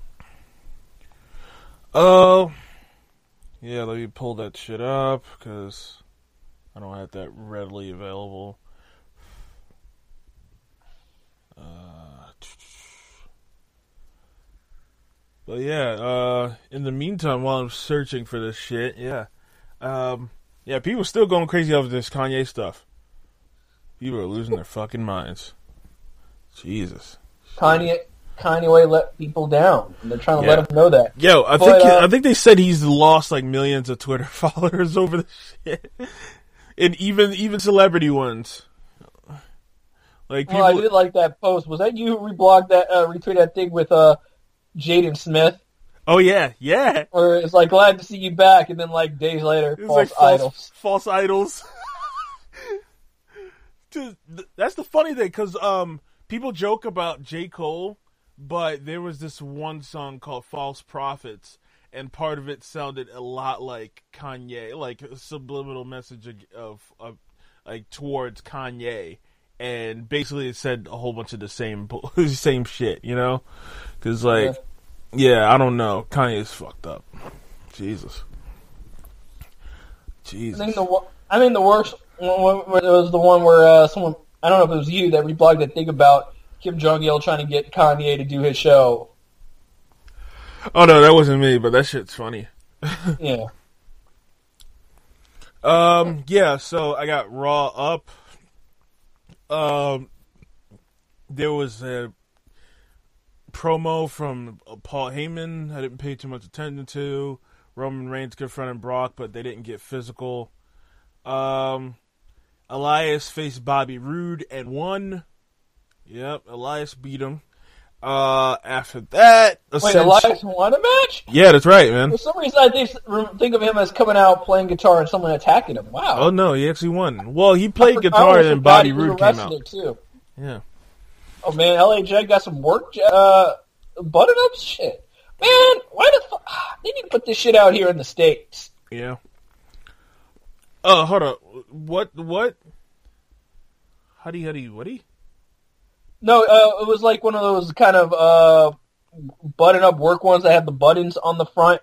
Oh, uh, yeah, let me pull that shit up, because I don't have that readily available. Uh, but yeah, uh, in the meantime, while I'm searching for this shit, yeah, um, yeah, people are still going crazy over this Kanye stuff. People are losing their fucking minds. Jesus. Kanye... Kanye let people down, and they're trying to yeah. let him know that. Yo, I but, think uh, I think they said he's lost like millions of Twitter followers over this shit, and even even celebrity ones. Like, people... well, I did like that post. Was that you who reblogged that, uh, retweeted that thing with uh, Jaden Smith? Oh yeah, yeah. Or it's like glad to see you back, and then like days later, it's false like false, idols. False idols. That's the funny thing, because um, people joke about J. Cole. But there was this one song called False Prophets, and part of it sounded a lot like Kanye, like a subliminal message of, of, of like towards Kanye, and basically it said a whole bunch of the same same shit, you know? Because like, yeah. yeah, I don't know, Kanye's fucked up. Jesus, Jesus. I think the I think the worst one was the one where uh, someone I don't know if it was you that reblogged that thing about Kim Jong-il trying to get Kanye to do his show. Oh, no, that wasn't me, but that shit's funny. Yeah. Um, yeah, so I got Raw up. Um, there was a promo from Paul Heyman I didn't pay too much attention to. Roman Reigns confronted Brock, but they didn't get physical. Um, Elias faced Bobby Roode and won. Yep, Elias beat him. Uh, after that, wait, Elias won a match? Yeah, that's right, man. For some reason, I think, think of him as coming out playing guitar and someone attacking him. Wow. Oh no, he actually won. Well, he played guitar and then Bobby Roode came out. Too. Yeah. Oh man, L A J got some work. Uh, button up shit. Man, why the fuck? They need to put this shit out here in the States. Yeah. Oh, hold on. What? What? Huddy, huddy, whatty? No, uh, it was like one of those kind of uh, button-up work ones that have the buttons on the front.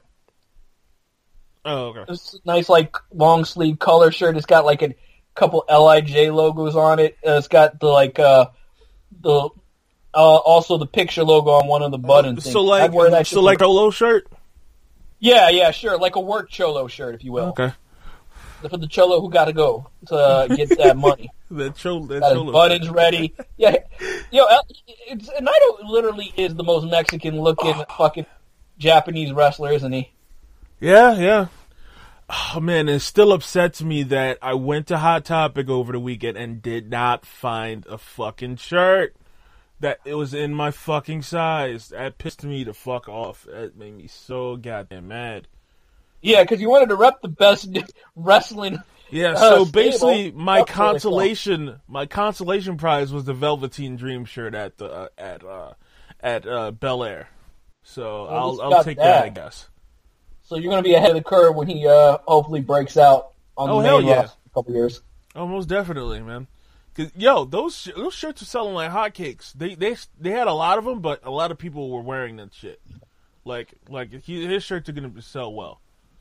Oh, okay. It's a nice, like, long-sleeve color shirt. It's got, like, a couple L I J logos on it. Uh, it's got the, like, uh, the uh, also the picture logo on one of the buttons. So, like, so like a cholo shirt? Yeah, yeah, sure. Like a work cholo shirt, if you will. Okay. For the cholo who got to go to uh, get that money. the cholo, that got cholo his buttons ready. Yeah, yo, it's, Naito literally is the most Mexican looking fucking Japanese wrestler, isn't he? Yeah, yeah. Oh man, it still upsets me that I went to Hot Topic over the weekend and did not find a fucking shirt that it was in my fucking size. That pissed me the fuck off. That made me so goddamn mad. Yeah, because you wanted to rep the best wrestling. Yeah, so uh, basically, stable. my That's consolation, my consolation prize was the Velveteen Dream shirt at the uh, at uh, at uh, Bel Air. So well, I'll I'll take that. that, I guess. So you're going to be ahead of the curve when he uh, hopefully breaks out on oh, the hell main yeah. roster in a couple years. Oh, most definitely, man. Cause yo, those those shirts are selling like hotcakes. They they they had a lot of them, but a lot of people were wearing that shit. Like like he, his shirts are going to sell well.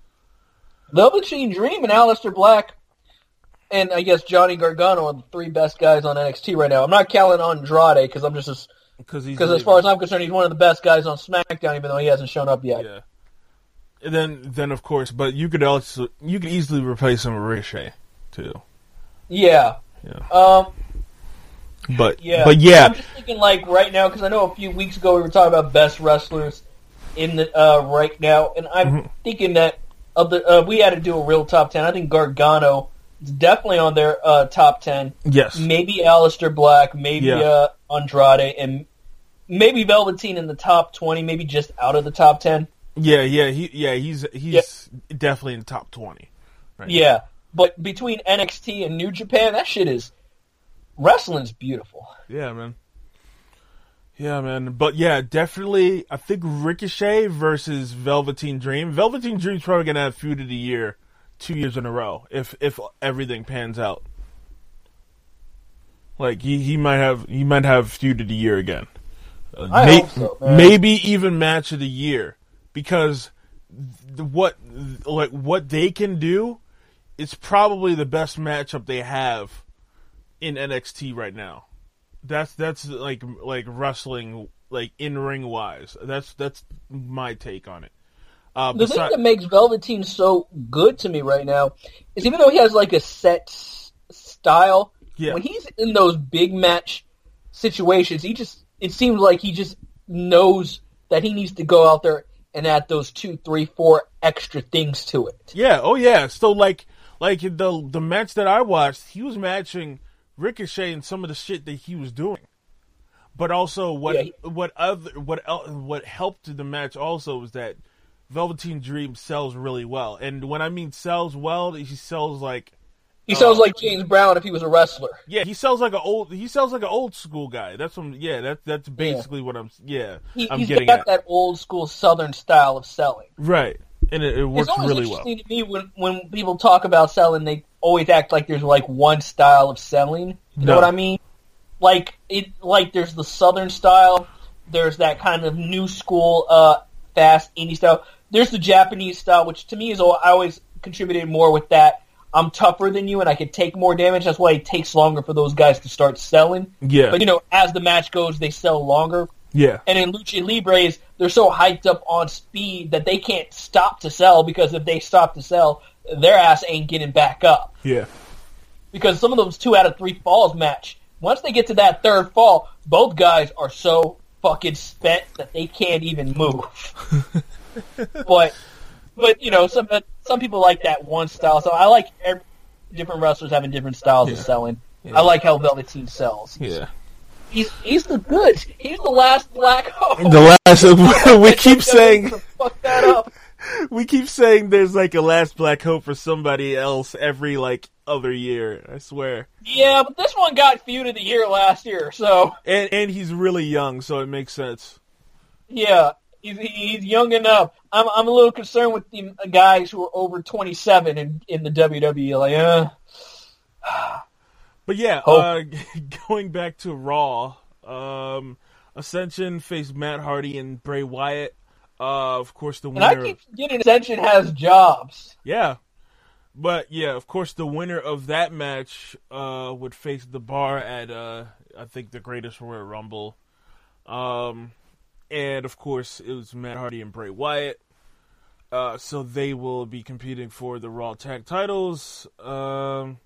Velveteen Dream and Aleister Black, and I guess Johnny Gargano are the three best guys on N X T right now. I'm not counting Andrade because I'm just because as far as I'm concerned, he's one of the best guys on SmackDown, even though he hasn't shown up yet. Yeah. And then then of course, but you could also you could easily replace him with Ricochet too. Yeah. Yeah. Um. But yeah. But yeah. I'm just thinking like right now because I know a few weeks ago we were talking about best wrestlers in the uh, right now, and I'm mm-hmm. thinking that. Of the, uh, we had to do a real top ten. I think Gargano is definitely on their uh, top ten. Yes. Maybe Aleister Black, maybe yeah. uh, Andrade, and maybe Velveteen in the top twenty, maybe just out of the top ten. Yeah, yeah, he, yeah, he's he's yeah. definitely in the top twenty. Right yeah, now. But between N X T and New Japan, that shit is wrestling's beautiful. Yeah, man. Yeah, man. But yeah, definitely, I think Ricochet versus Velveteen Dream. Velveteen Dream's probably going to have feud of the year two years in a row if if everything pans out. Like, he, he might have he might have feud of the year again. Uh, I may, hope so, man. Maybe even match of the year. Because the, what like what they can do is probably the best matchup they have in N X T right now. That's that's like like wrestling like in ring wise. That's that's my take on it. Uh, the besi- thing that makes Velveteen so good to me right now is even though he has like a set s- style, yeah. when he's in those big match situations, he just it seems like he just knows that he needs to go out there and add those two, three, four extra things to it. Yeah. Oh yeah. So like like the the match that I watched, he was matching Ricochet and some of the shit that he was doing, but also what yeah, he, what other what what helped the match also was that Velveteen Dream sells really well, and when I mean sells well, he sells like he sells uh, like James Brown if he was a wrestler. Yeah, he sells like an old he sells like an old school guy. That's what, yeah, that's that's basically yeah. what I'm yeah he, I'm he's getting got at. that old school Southern style of selling, right? And it, it works it's always really well. Interesting to me when when people talk about selling, they always act like there's like one style of selling. You no. know what I mean? Like it, like there's the Southern style. There's that kind of new school, uh, fast indie style. There's the Japanese style, which to me is I always contributed more with that. I'm tougher than you and I can take more damage. That's why it takes longer for those guys to start selling. Yeah. But, you know, as the match goes, they sell longer. Yeah. And in Lucha Libres, they're so hyped up on speed that they can't stop to sell, because if they stop to sell, their ass ain't getting back up. Yeah. Because some of those two out of three falls match, once they get to that third fall, both guys are so fucking spent that they can't even move. but, but you know, some some people like that one style. So I like every, different wrestlers having different styles yeah. of selling. Yeah. I like how Velveteen sells. Yeah. He's he's the good. He's the last Black Hope. The last. We keep saying. Fuck that up. We keep saying there's like a last Black Hope for somebody else every like other year. I swear. Yeah, but this one got feud of the year last year, so. And and he's really young, so it makes sense. Yeah, he's he's young enough. I'm I'm a little concerned with the guys who are over twenty-seven in in the W W E. Like, uh. But yeah, oh. uh, going back to Raw, um, Ascension faced Matt Hardy and Bray Wyatt. Uh, of course, the winner. And I keep forgetting Ascension has jobs. Yeah, but yeah, of course, the winner of that match uh, would face the Bar at uh, I think the Greatest Royal Rumble. Um, and of course, it was Matt Hardy and Bray Wyatt. Uh, so they will be competing for the Raw Tag Titles. Um.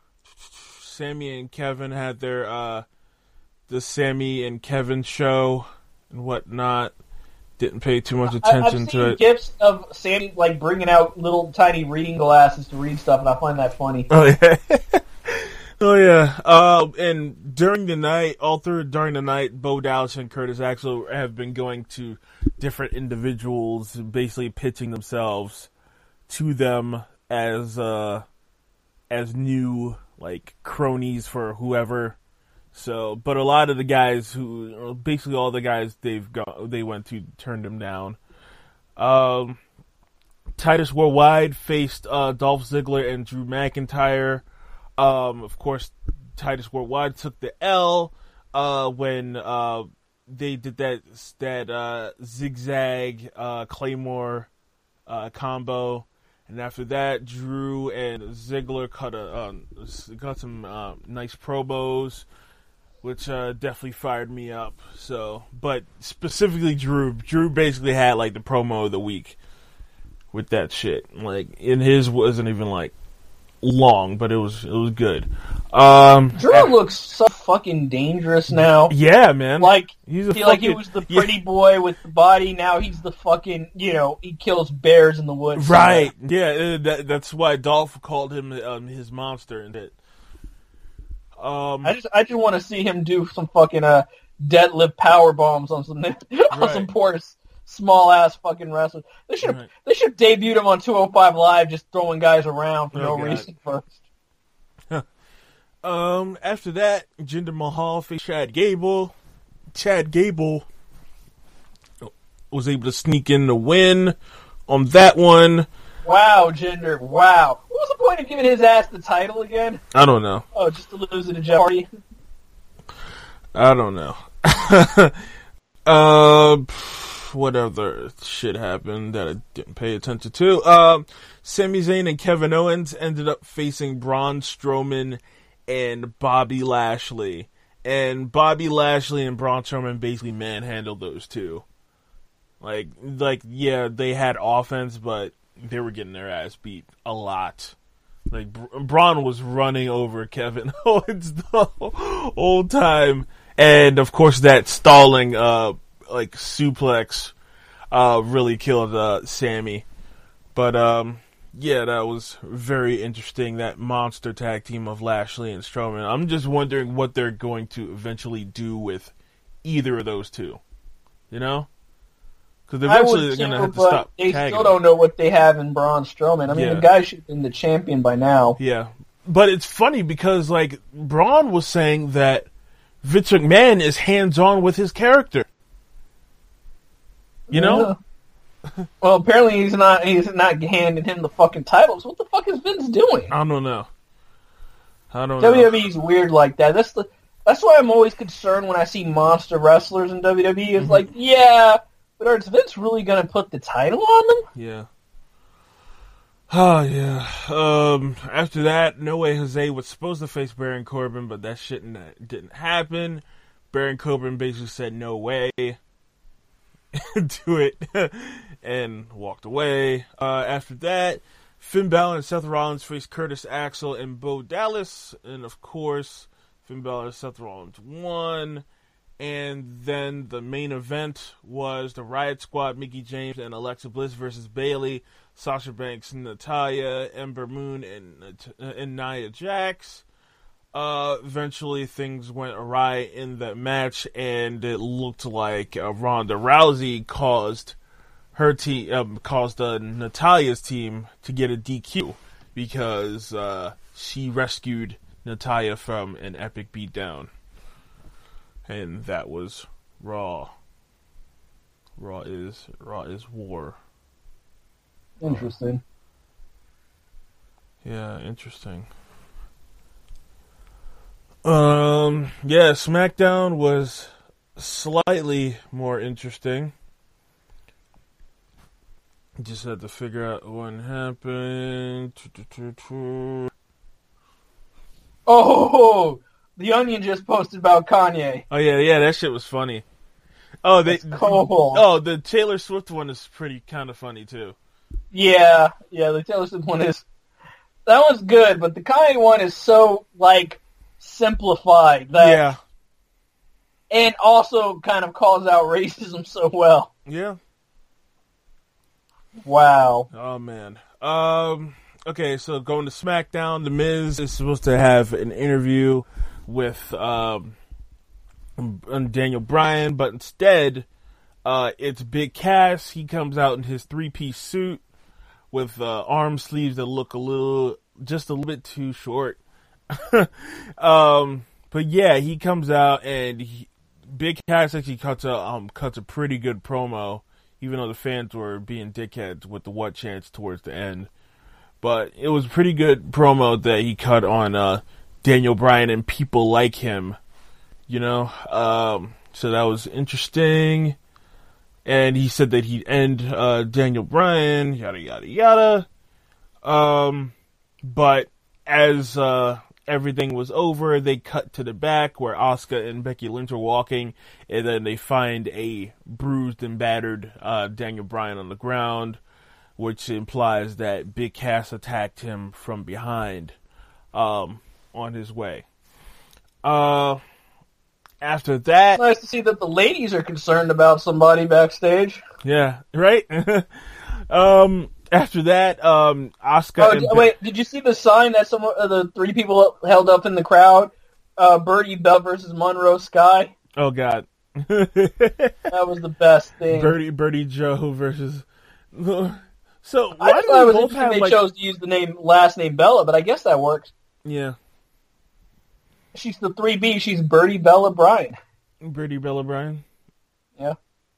Sammy and Kevin had their uh, the Sammy and Kevin show and whatnot. Didn't pay too much attention I've to seen it. Gifs of Sammy like bringing out little tiny reading glasses to read stuff, and I find that funny. Oh yeah, oh yeah. Uh, and during the night, all through during the night, Bo Dallas and Curtis Axel have been going to different individuals, basically pitching themselves to them as uh, as new. Like cronies for whoever, so but a lot of the guys who basically all the guys they've got they went to turned them down. Um, Titus Worldwide faced uh, Dolph Ziggler and Drew McIntyre. Um, of course, Titus Worldwide took the L uh, when uh, they did that that uh, zigzag uh, Claymore uh, combo. And after that, Drew and Ziggler cut a um, got some uh, nice promos, which uh, definitely fired me up. So, but specifically Drew, Drew basically had like the promo of the week with that shit. Like, and his wasn't even like long, but it was it was good. Um, Drew and, looks so fucking dangerous now. Yeah, man. Like he's a he, fucking, like he was the pretty yeah. boy with the body. Now he's the fucking, you know, he kills bears in the woods. Right. Yeah, that, that's why Dolph called him um, his monster and that. Um, I just I just want to see him do some fucking uh deadlift power bombs on some on right. some poor small ass fucking wrestlers. They should right. they should debut him on two oh five Live, just throwing guys around for oh, no God. reason first. Um, after that, Jinder Mahal faced Chad Gable. Chad Gable was able to sneak in the win on that one. Wow, Jinder, wow. What was the point of giving his ass the title again? I don't know. Oh, just to lose it to Jeff Hardy? I don't know. uh, what other shit happened that I didn't pay attention to? Um, Sami Zayn and Kevin Owens ended up facing Braun Strowman and Bobby Lashley. And Bobby Lashley and Braun Strowman basically manhandled those two. Like, like yeah, they had offense, but they were getting their ass beat a lot. Like, Braun was running over Kevin Owens the whole time. And, of course, that stalling, uh, like, suplex, uh, really killed, uh, Sammy. But, um... yeah, that was very interesting, that monster tag team of Lashley and Strowman. I'm just wondering what they're going to eventually do with either of those two. You know? Because eventually they're going to have to stop they tagging. still don't know what they have in Braun Strowman. I mean, yeah. the guy should have been the champion by now. Yeah. But it's funny because, like, Braun was saying that Vince McMahon is hands-on with his character. You know? Yeah. Well, apparently he's not. He's not handing him the fucking titles. What the fuck is Vince doing? I don't know. I don't W W know. E's weird like that. That's the. That's why I'm always concerned when I see monster wrestlers in W W E. It's mm-hmm. like, yeah, but is Vince really going to put the title on them? Yeah. Oh, yeah. Um, after that, No Way Jose was supposed to face Baron Corbin, but that shit didn't happen. Baron Corbin basically said no way to it and walked away. Uh, after that, Finn Balor and Seth Rollins faced Curtis Axel and Bo Dallas. And, of course, Finn Balor and Seth Rollins won. And then the main event was the Riot Squad, Mickie James and Alexa Bliss versus Bayley, Sasha Banks, Natalya, Ember Moon, and, and Nia Jax. Uh, eventually, things went awry in that match, and it looked like uh, Ronda Rousey caused her team, um, caused uh, Natalya's team to get a D Q because uh, she rescued Natalya from an epic beatdown. And that was Raw. Raw is Raw is war. Interesting. Yeah, interesting. Um, yeah, SmackDown was slightly more interesting. Just had to figure out what happened. Oh, The Onion just posted about Kanye. Oh yeah, yeah, that shit was funny. Oh, they. That's cool. Oh, the Taylor Swift one is pretty kind of funny too. Yeah, yeah, the Taylor Swift one is. That one's good, but the Kanye one is so like simplified that. Yeah. And also kind of calls out racism so well. Yeah. Wow. Oh man. Um. Okay, so going to SmackDown, The Miz is supposed to have an interview with um, Daniel Bryan, but instead, uh, it's Big Cass. He comes out in his three-piece suit with uh, arm sleeves that look a little, just a little bit too short. um, but yeah, he comes out and he, Big Cass actually cuts a um, cuts a pretty good promo, even though the fans were being dickheads with the what chants towards the end. But it was a pretty good promo that he cut on uh, Daniel Bryan and people like him, you know. Um, so that was interesting. And he said that he'd end uh, Daniel Bryan, yada, yada, yada. Um, but as uh, everything was over, they cut to the back where Asuka and Becky Lynch are walking. And then they find a bruised and battered uh, Daniel Bryan on the ground, which implies that Big Cass attacked him from behind um, on his way. Uh, after that... It's nice to see that the ladies are concerned about somebody backstage. Yeah, right? um, after that, um, Asuka... Oh, and d- wait, did you see the sign that some of the three people held up in the crowd? Uh, Birdie Bell versus Monroe Sky? Oh, God. That was the best thing. Birdie, Birdie Joe versus... So why I just do thought it we was both interesting have they like... chose to use the name last name Bella, but I guess that works. Yeah. She's the three B. She's Birdie Bella Bryan. Birdie Bella Bryan. Yeah.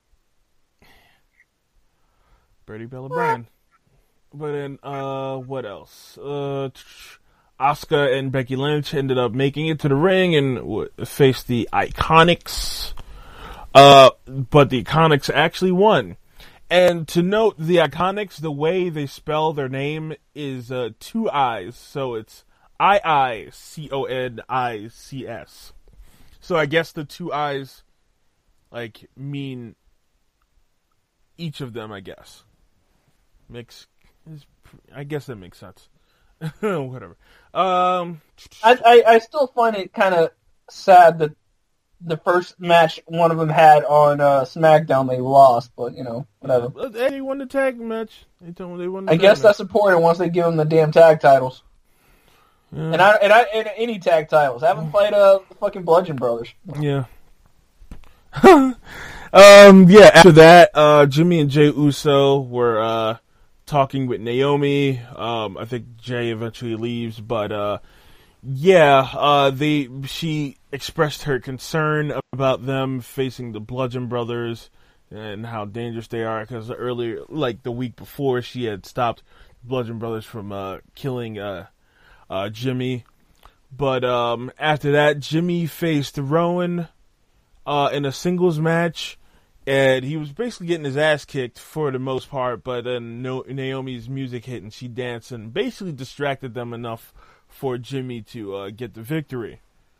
Birdie Bella Bryan. But then, uh, what else? Uh, Asuka and Becky Lynch ended up making it to the ring and w- faced the Iconics. Uh, but the Iconics actually won. And to note, the Iconics, the way they spell their name is uh, two I's. So it's I I C O N I C S. So I guess the two I's, like, mean each of them, I guess. Makes, is, I guess that makes sense. Whatever. Um, I, I, I still find it kind of sad that the first match one of them had on uh, SmackDown they lost, but you know, whatever. They won the tag match. They told they won the I tag guess match. that's important once they give them the damn tag titles. Yeah. And I and I and any tag titles. I haven't played uh the fucking Bludgeon Brothers. Yeah. um. Yeah. After that, uh, Jimmy and Jey Uso were uh talking with Naomi. Um. I think Jay eventually leaves, but uh. Yeah, uh, they, she expressed her concern about them facing the Bludgeon Brothers and how dangerous they are, because earlier, like the week before, she had stopped Bludgeon Brothers from, uh, killing, uh, uh, Jimmy. But, um, after that, Jimmy faced Rowan, uh, in a singles match, And he was basically getting his ass kicked for the most part, but then Naomi's music hit and she danced and basically distracted them enough for Jimmy to uh, get the victory.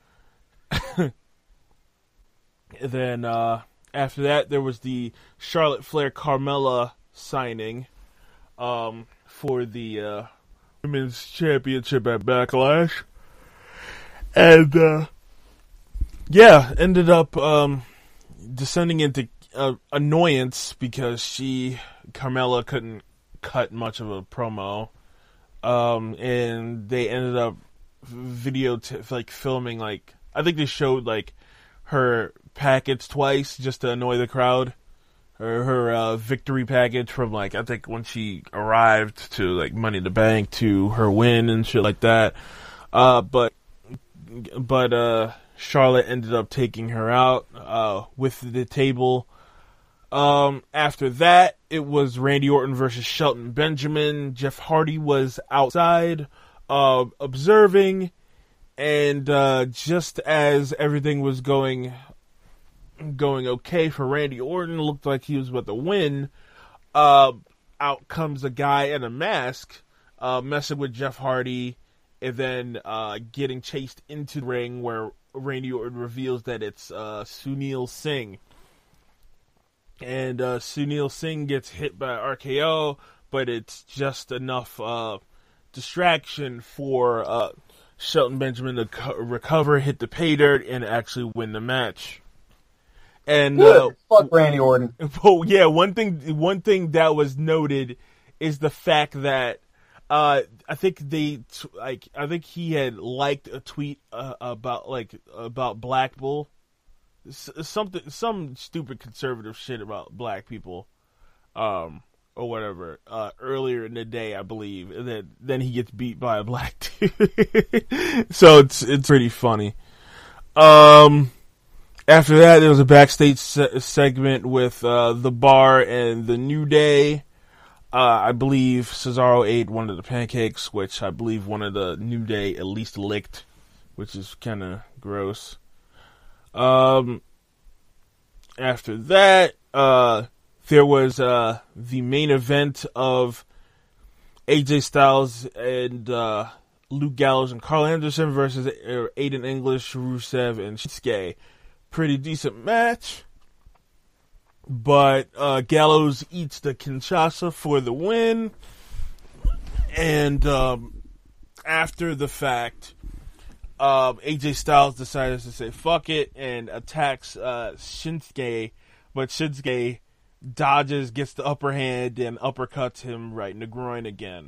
Then uh, after that, there was the Charlotte Flair Carmella signing um, for the uh, Women's Championship at Backlash. And, uh, yeah, ended up um, descending into uh, annoyance because she, Carmella, couldn't cut much of a promo. Um, and they ended up video, t- like, filming, like, I think they showed, like, her package twice just to annoy the crowd. Her, her uh, victory package from, like, I think when she arrived to, like, Money in the Bank to her win and shit like that. Uh, but, but, uh, Charlotte ended up taking her out, uh, with the table. Um, after that, it was Randy Orton versus Shelton Benjamin. Jeff Hardy was outside, uh, observing. And uh, just as everything was going going okay for Randy Orton, looked like he was about to win, uh, out comes a guy in a mask, uh, messing with Jeff Hardy, and then uh, getting chased into the ring where Randy Orton reveals that it's uh, Sunil Singh. And uh, Sunil Singh gets hit by R K O, but it's just enough uh, distraction for... Uh, Shelton Benjamin to co- recover, hit the pay dirt, and actually win the match. And uh, fuck Randy Orton. Well, yeah, one thing, one thing that was noted is the fact that uh, I think they, like, I think he had liked a tweet uh, about like about Black Bull, S- something, some stupid conservative shit about black people. Um. Or whatever, uh, earlier in the day, I believe, and then, then he gets beat by a black dude. So it's, it's pretty funny. Um, after that, there was a backstage se- segment with, uh, The Bar and The New Day. Uh, I believe Cesaro ate one of the pancakes, which I believe one of the New Day at least licked, which is kind of gross. Um, after that, uh, there was uh, the main event of A J Styles and uh, Luke Gallows and Carl Anderson versus Aiden English, Rusev, and Shinsuke. Pretty decent match. But uh, Gallows eats the Kinshasa for the win. And um, after the fact, uh, A J Styles decided to say fuck it and attacks uh, Shinsuke. But Shinsuke dodges, gets the upper hand, and uppercuts him right in the groin again.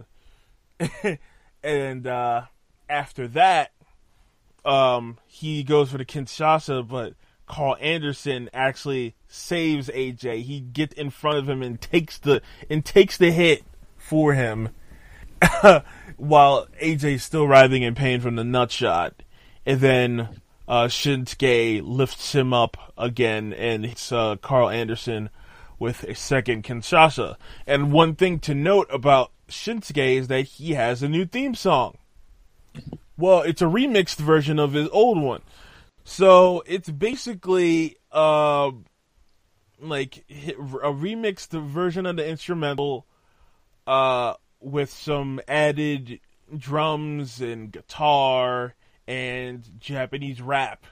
And uh, after that, um, he goes for the Kinshasa, but Carl Anderson actually saves A J. He gets in front of him and takes the and takes the hit for him, while A J's still writhing in pain from the nut shot. And then uh, Shinsuke lifts him up again, and it's uh, Carl Anderson with a second Kinshasa. And one thing to note about Shinsuke is that he has a new theme song. Well, it's a remixed version of his old one. So it's basically uh, like a remixed version of the instrumental uh, with some added drums and guitar and Japanese rap.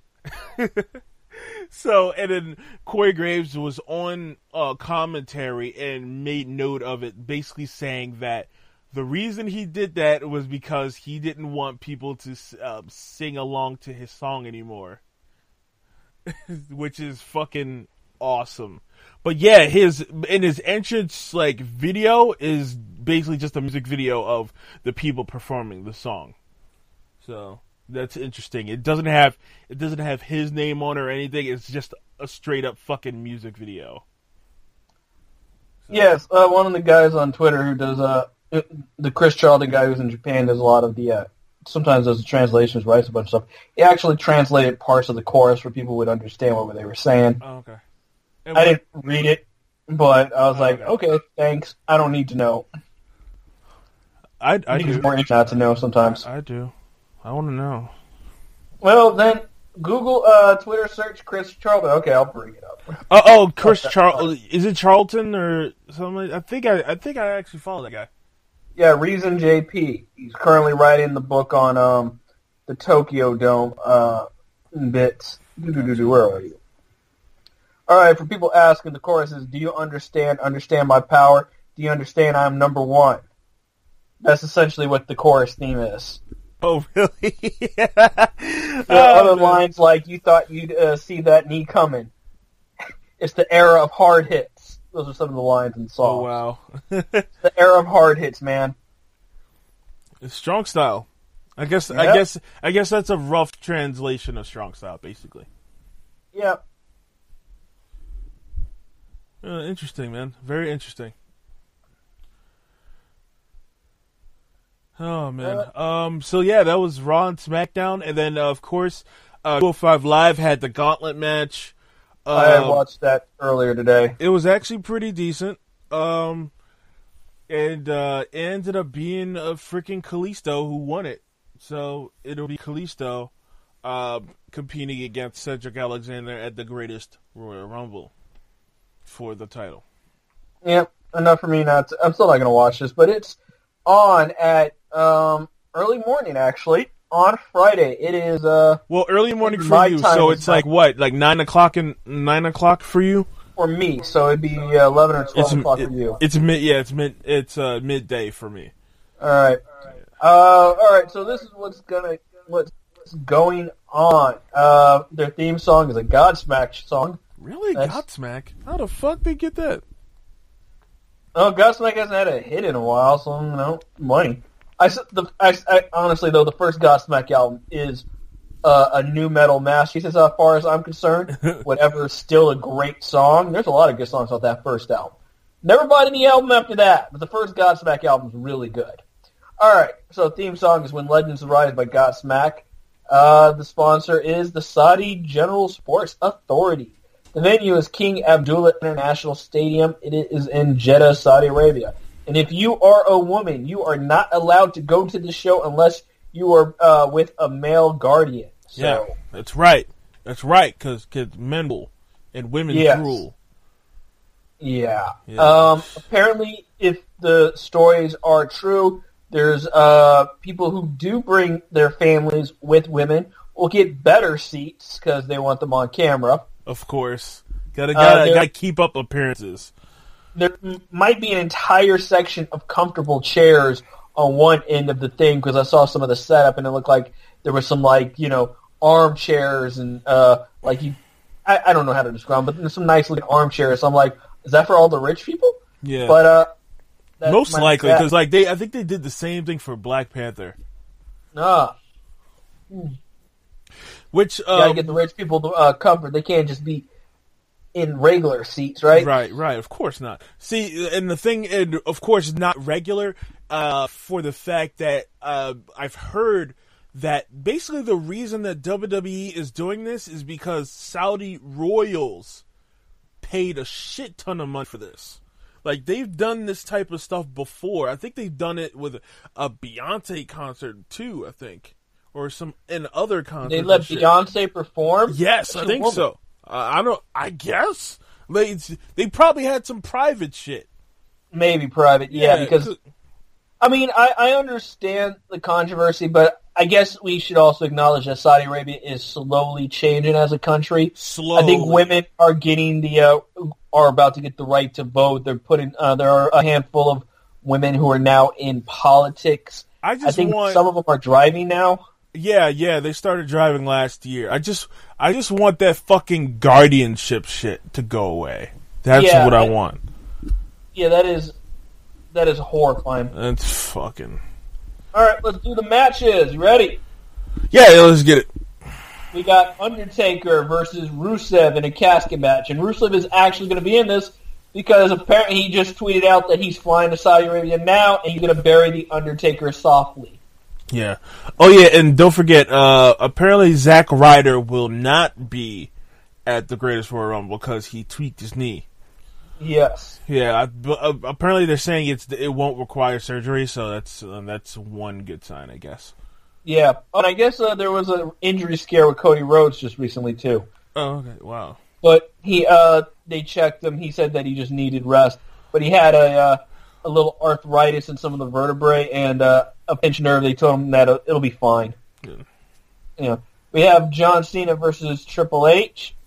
So, and then Corey Graves was on uh, commentary and made note of it, basically saying that the reason he did that was because he didn't want people to uh, sing along to his song anymore. Which is fucking awesome. But yeah, his in his entrance like video is basically just a music video of the people performing the song. So that's interesting. It doesn't have it doesn't have his name on it or anything. It's just a straight up fucking music video. So. Yes, uh, one of the guys on Twitter who does uh the Chris Charlton guy who's in Japan does a lot of the uh, sometimes does the translations, writes a bunch of stuff. He actually translated parts of the chorus for people would understand what they were saying. Oh, okay. And I didn't read it, but I was oh, like, okay. okay, thanks. I don't need to know. I, I, I think do. It's more interesting not to know sometimes. I, I do. I want to know. Well, then, Google, uh, Twitter search Chris Charlton. Okay, I'll bring it up. Uh, oh, Chris Charlton. Is it Charlton or something? I think I, I think I actually follow that guy. Yeah, Reason J P. He's currently writing the book on um the Tokyo Dome uh bits. Where are you? All right, for people asking, the chorus is, do you understand, understand my power? Do you understand I'm number one? That's essentially what the chorus theme is. Oh, really? Yeah, oh, other man. Lines like, you thought you'd uh, see that knee coming. It's the era of hard hits. Those are some of the lines in the song. Oh, wow. It's the era of hard hits, man. It's strong style. I guess, Yep. I guess, I guess that's a rough translation of strong style, basically. Yep. Uh, interesting, man. Very interesting. Oh man. Um. So yeah, that was Raw and SmackDown, and then uh, of course, uh, two oh five Live had the Gauntlet match. Um, I had watched that earlier today. It was actually pretty decent. Um, and uh, it ended up being a freaking Kalisto who won it. So it'll be Kalisto uh, competing against Cedric Alexander at the Greatest Royal Rumble for the title. Yep. Enough for me not to, I'm still not going to watch this, but it's on at um, early morning, actually, on Friday. It is... Uh, well, early morning for my you, time so is it's like, nine- what, like nine o'clock and nine o'clock for you? For me, so it'd be uh, eleven or twelve It's, o'clock it- for you. it's mid, yeah, it's mid, it's uh, midday for me. All right. Uh, all right, so this is what's gonna what's going on. Uh, their theme song is a Godsmack song. Really? That's- Godsmack? How the fuck they get that? Oh, Godsmack hasn't had a hit in a while, so, you know, money. I, s- the, I, I honestly, though, the first Godsmack album is uh, a new metal masterpiece as far as I'm concerned. Whatever is still a great song. There's a lot of good songs on that first album. Never bought any album after that, but the first Godsmack album is really good. All right, so theme song is When Legends Arise by Godsmack. Uh, the sponsor is the Saudi General Sports Authority. The venue is King Abdullah International Stadium. It is in Jeddah, Saudi Arabia. And if you are a woman, you are not allowed to go to the show unless you are uh, with a male guardian. So, Yeah, that's right. That's right, because men rule and women Yes. rule. Yeah. Yeah. Um, apparently, if the stories are true, there's uh, people who do bring their families with women will get better seats because they want them on camera. Of course. Gotta, gotta, Uh, there- gotta keep up appearances. There m- might be an entire section of comfortable chairs on one end of the thing because I saw some of the setup and it looked like there was some, like, you know, armchairs and, uh, like, you, I, I don't know how to describe them, but there's some nice looking armchairs. So I'm like, is that for all the rich people? Yeah. But, uh, that Most might be likely, that. because, like, they, I think they did the same thing for Black Panther. Ah. Which, You gotta um, get the rich people the uh, comfort. They can't just be in regular seats, right? Right, right. Of course not. See, and the thing, and of course, not regular, uh, for the fact that uh, I've heard that basically the reason that W W E is doing this is because Saudi royals paid a shit ton of money for this. Like, they've done this type of stuff before. I think they've done it with a Beyonce concert, too, I think. Or some, and other concerts. They let and shit. Beyonce perform? Yes, She's I a think woman. so. Uh, I don't. I guess they they probably had some private shit. Maybe private, yeah, because, 'cause- I mean, I, I understand the controversy, but I guess we should also acknowledge that Saudi Arabia is slowly changing as a country. slowly. I think women are getting the, uh, are about to get the right to vote. They're putting, uh, there are a handful of women who are now in politics. I just I think want. some of them are driving now. Yeah, yeah. They started driving last year. I just, I just want that fucking guardianship shit to go away. That's Yeah, what I I- want. Yeah, that is, that is horrifying. That's fucking. All right, let's do the matches. You ready? Yeah, yeah, let's get it. We got Undertaker versus Rusev in a casket match, and Rusev is actually going to be in this because apparently he just tweeted out that he's flying to Saudi Arabia now, and he's going to bury the Undertaker softly. Yeah. Oh yeah, and don't forget. Uh, apparently, Zack Ryder will not be at the Greatest Royal Rumble because he tweaked his knee. Yes. Yeah, I, but, uh, apparently they're saying it's it won't require surgery, so that's uh, that's one good sign, I guess. Yeah, and I guess uh, there was an injury scare with Cody Rhodes just recently too. Oh, okay, wow. But he, uh, they checked him. He said that he just needed rest, but he had a uh, a little arthritis in some of the vertebrae and uh, a pinched nerve. They told him that it'll be fine. Yeah. Yeah. We have John Cena versus Triple H.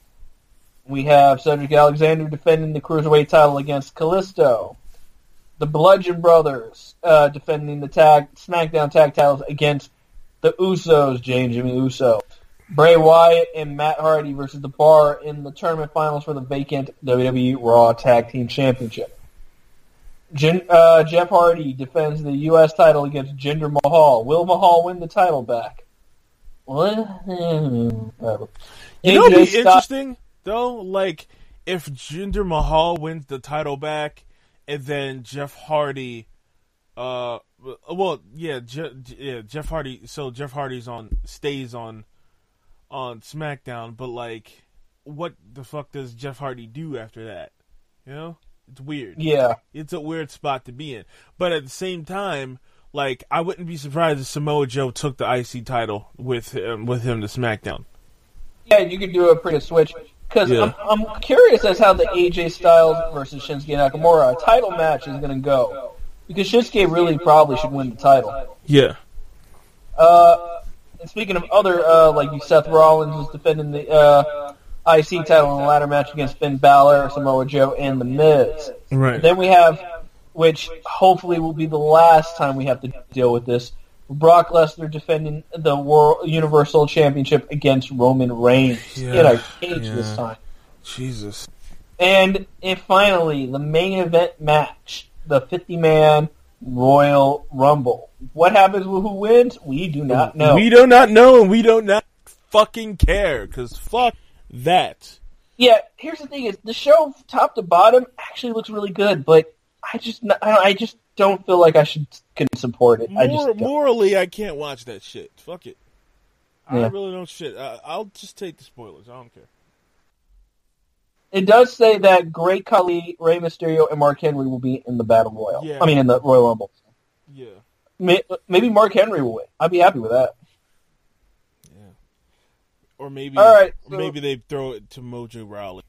We have Cedric Alexander defending the Cruiserweight title against Kalisto. The Bludgeon Brothers uh, defending the tag SmackDown tag titles against the Usos, Jay and Jimmy Uso. Bray Wyatt and Matt Hardy versus The Bar in the tournament finals for the vacant W W E Raw Tag Team Championship. Jin, uh, Jeff Hardy defends the U S title against Jinder Mahal. Will Mahal win the title back? What? You know what'd be interesting, though? Like, if Jinder Mahal wins the title back, and then Jeff Hardy, uh, well, yeah, Je- yeah, Jeff Hardy. So Jeff Hardy's on stays on, on SmackDown. But like, what the fuck does Jeff Hardy do after that? You know, it's weird. Yeah, it's a weird spot to be in. But at the same time, like, I wouldn't be surprised if Samoa Joe took the I C title with him, with him to SmackDown. Yeah, you could do a pretty switch. Because yeah. I'm, I'm curious as how the A J Styles versus Shinsuke Nakamura title match is going to go. Because Shinsuke really probably should win the title. Yeah. Uh, and speaking of other, uh, like you, Seth Rollins was defending the uh, I C title in the ladder match against Finn Balor, Samoa Joe, and The Miz. Right. And then we have, which hopefully will be the last time we have to deal with this, Brock Lesnar defending the World Universal Championship against Roman Reigns yeah, in a cage yeah. this time. Jesus. And, and finally, the main event match, the fifty-man Royal Rumble. What happens with who wins? We do not know. We do not know, and we do not fucking care, because fuck that. Yeah, here's the thing: is the show, top to bottom, actually looks really good, but I just, I, I just don't feel like I should can support it. More, I just don't. Morally, I can't watch that shit. Fuck it. I Yeah. really don't shit. I, I'll just take the spoilers. I don't care. It does say that Great Khali, Rey Mysterio, and Mark Henry will be in the Battle Royal. Yeah. I mean, in the Royal Rumble. Yeah. May, maybe Mark Henry will win. I'd be happy with that. Yeah. Or maybe, All right, or so- maybe they throw it to Mojo Rawley.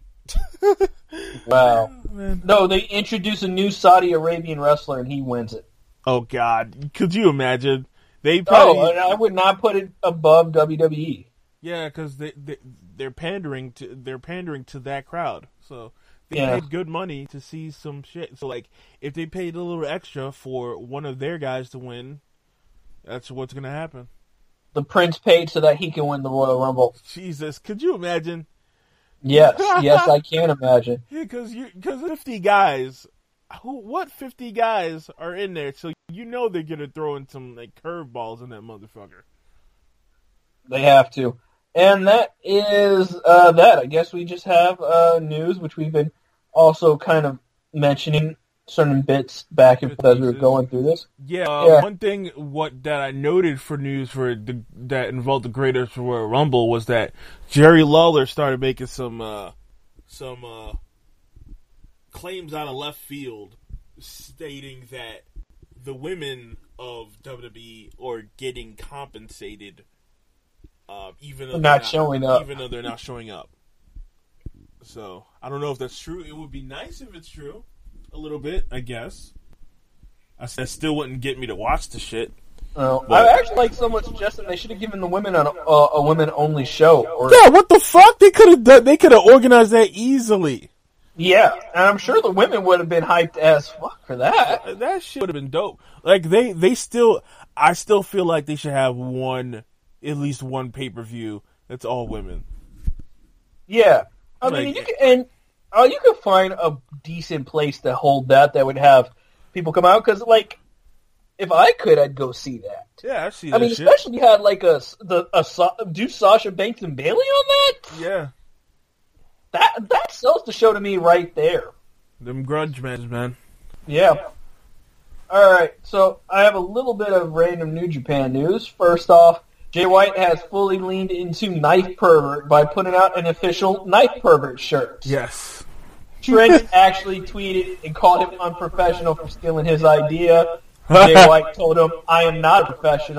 Wow. Man. No, they introduce a new Saudi Arabian wrestler, and he wins it. Oh God, could you imagine? They probably, Oh, and I would not put it above W W E. yeah, because they, they they're pandering to they're pandering to that crowd. So they Yeah. paid good money to see some shit. So like, if they paid a little extra for one of their guys to win, that's what's gonna happen. The Prince paid so that he can win the Royal Rumble. Jesus, could you imagine? Yes, yes, I can imagine. Yeah, because you because fifty guys, who what fifty guys are in there? So you know they're gonna throw in some like curveballs in that motherfucker. They have to. And that is uh, that. I guess we just have uh, news, which we've been also kind of mentioning certain bits back and forth as we were going through this. Yeah, uh, Yeah. one thing what that I noted for news for the, that involved the Greatest Royal Rumble was that Jerry Lawler started making some uh, some uh, claims out of left field, stating that the women of W W E are getting compensated, uh, even though Not they're not showing up. even though they're not showing up. So I don't know if that's true. It would be nice if it's true. A little bit, I guess. I said still wouldn't get me to watch the shit. No, But- I actually like someone suggested they should have given the women a, a, a women-only show. Or, Yeah, what the fuck? They could have done. They could have organized that easily. yeah, and I'm sure the women would have been hyped as fuck for that. That shit would have been dope. Like they, they still. I still feel like they should have one, at least one pay per view that's all women. Yeah, I Like- mean, you can, and uh, you could find a decent place to hold that that would have people come out because, like, if I could, I'd go see that. Yeah, I see I that mean, shit. especially you had like a the a Sa- do Sasha Banks and Bailey on that. Yeah, That that sells the show to me right there. them grudge matches, man. Yeah. All right, so I have a little bit of random New Japan news. First off, Jay White has fully leaned into Knife Pervert by putting out an official Knife Pervert shirt. Yes. Trent actually tweeted and called him unprofessional for stealing his idea. Jay White told him, "I am not a professional,"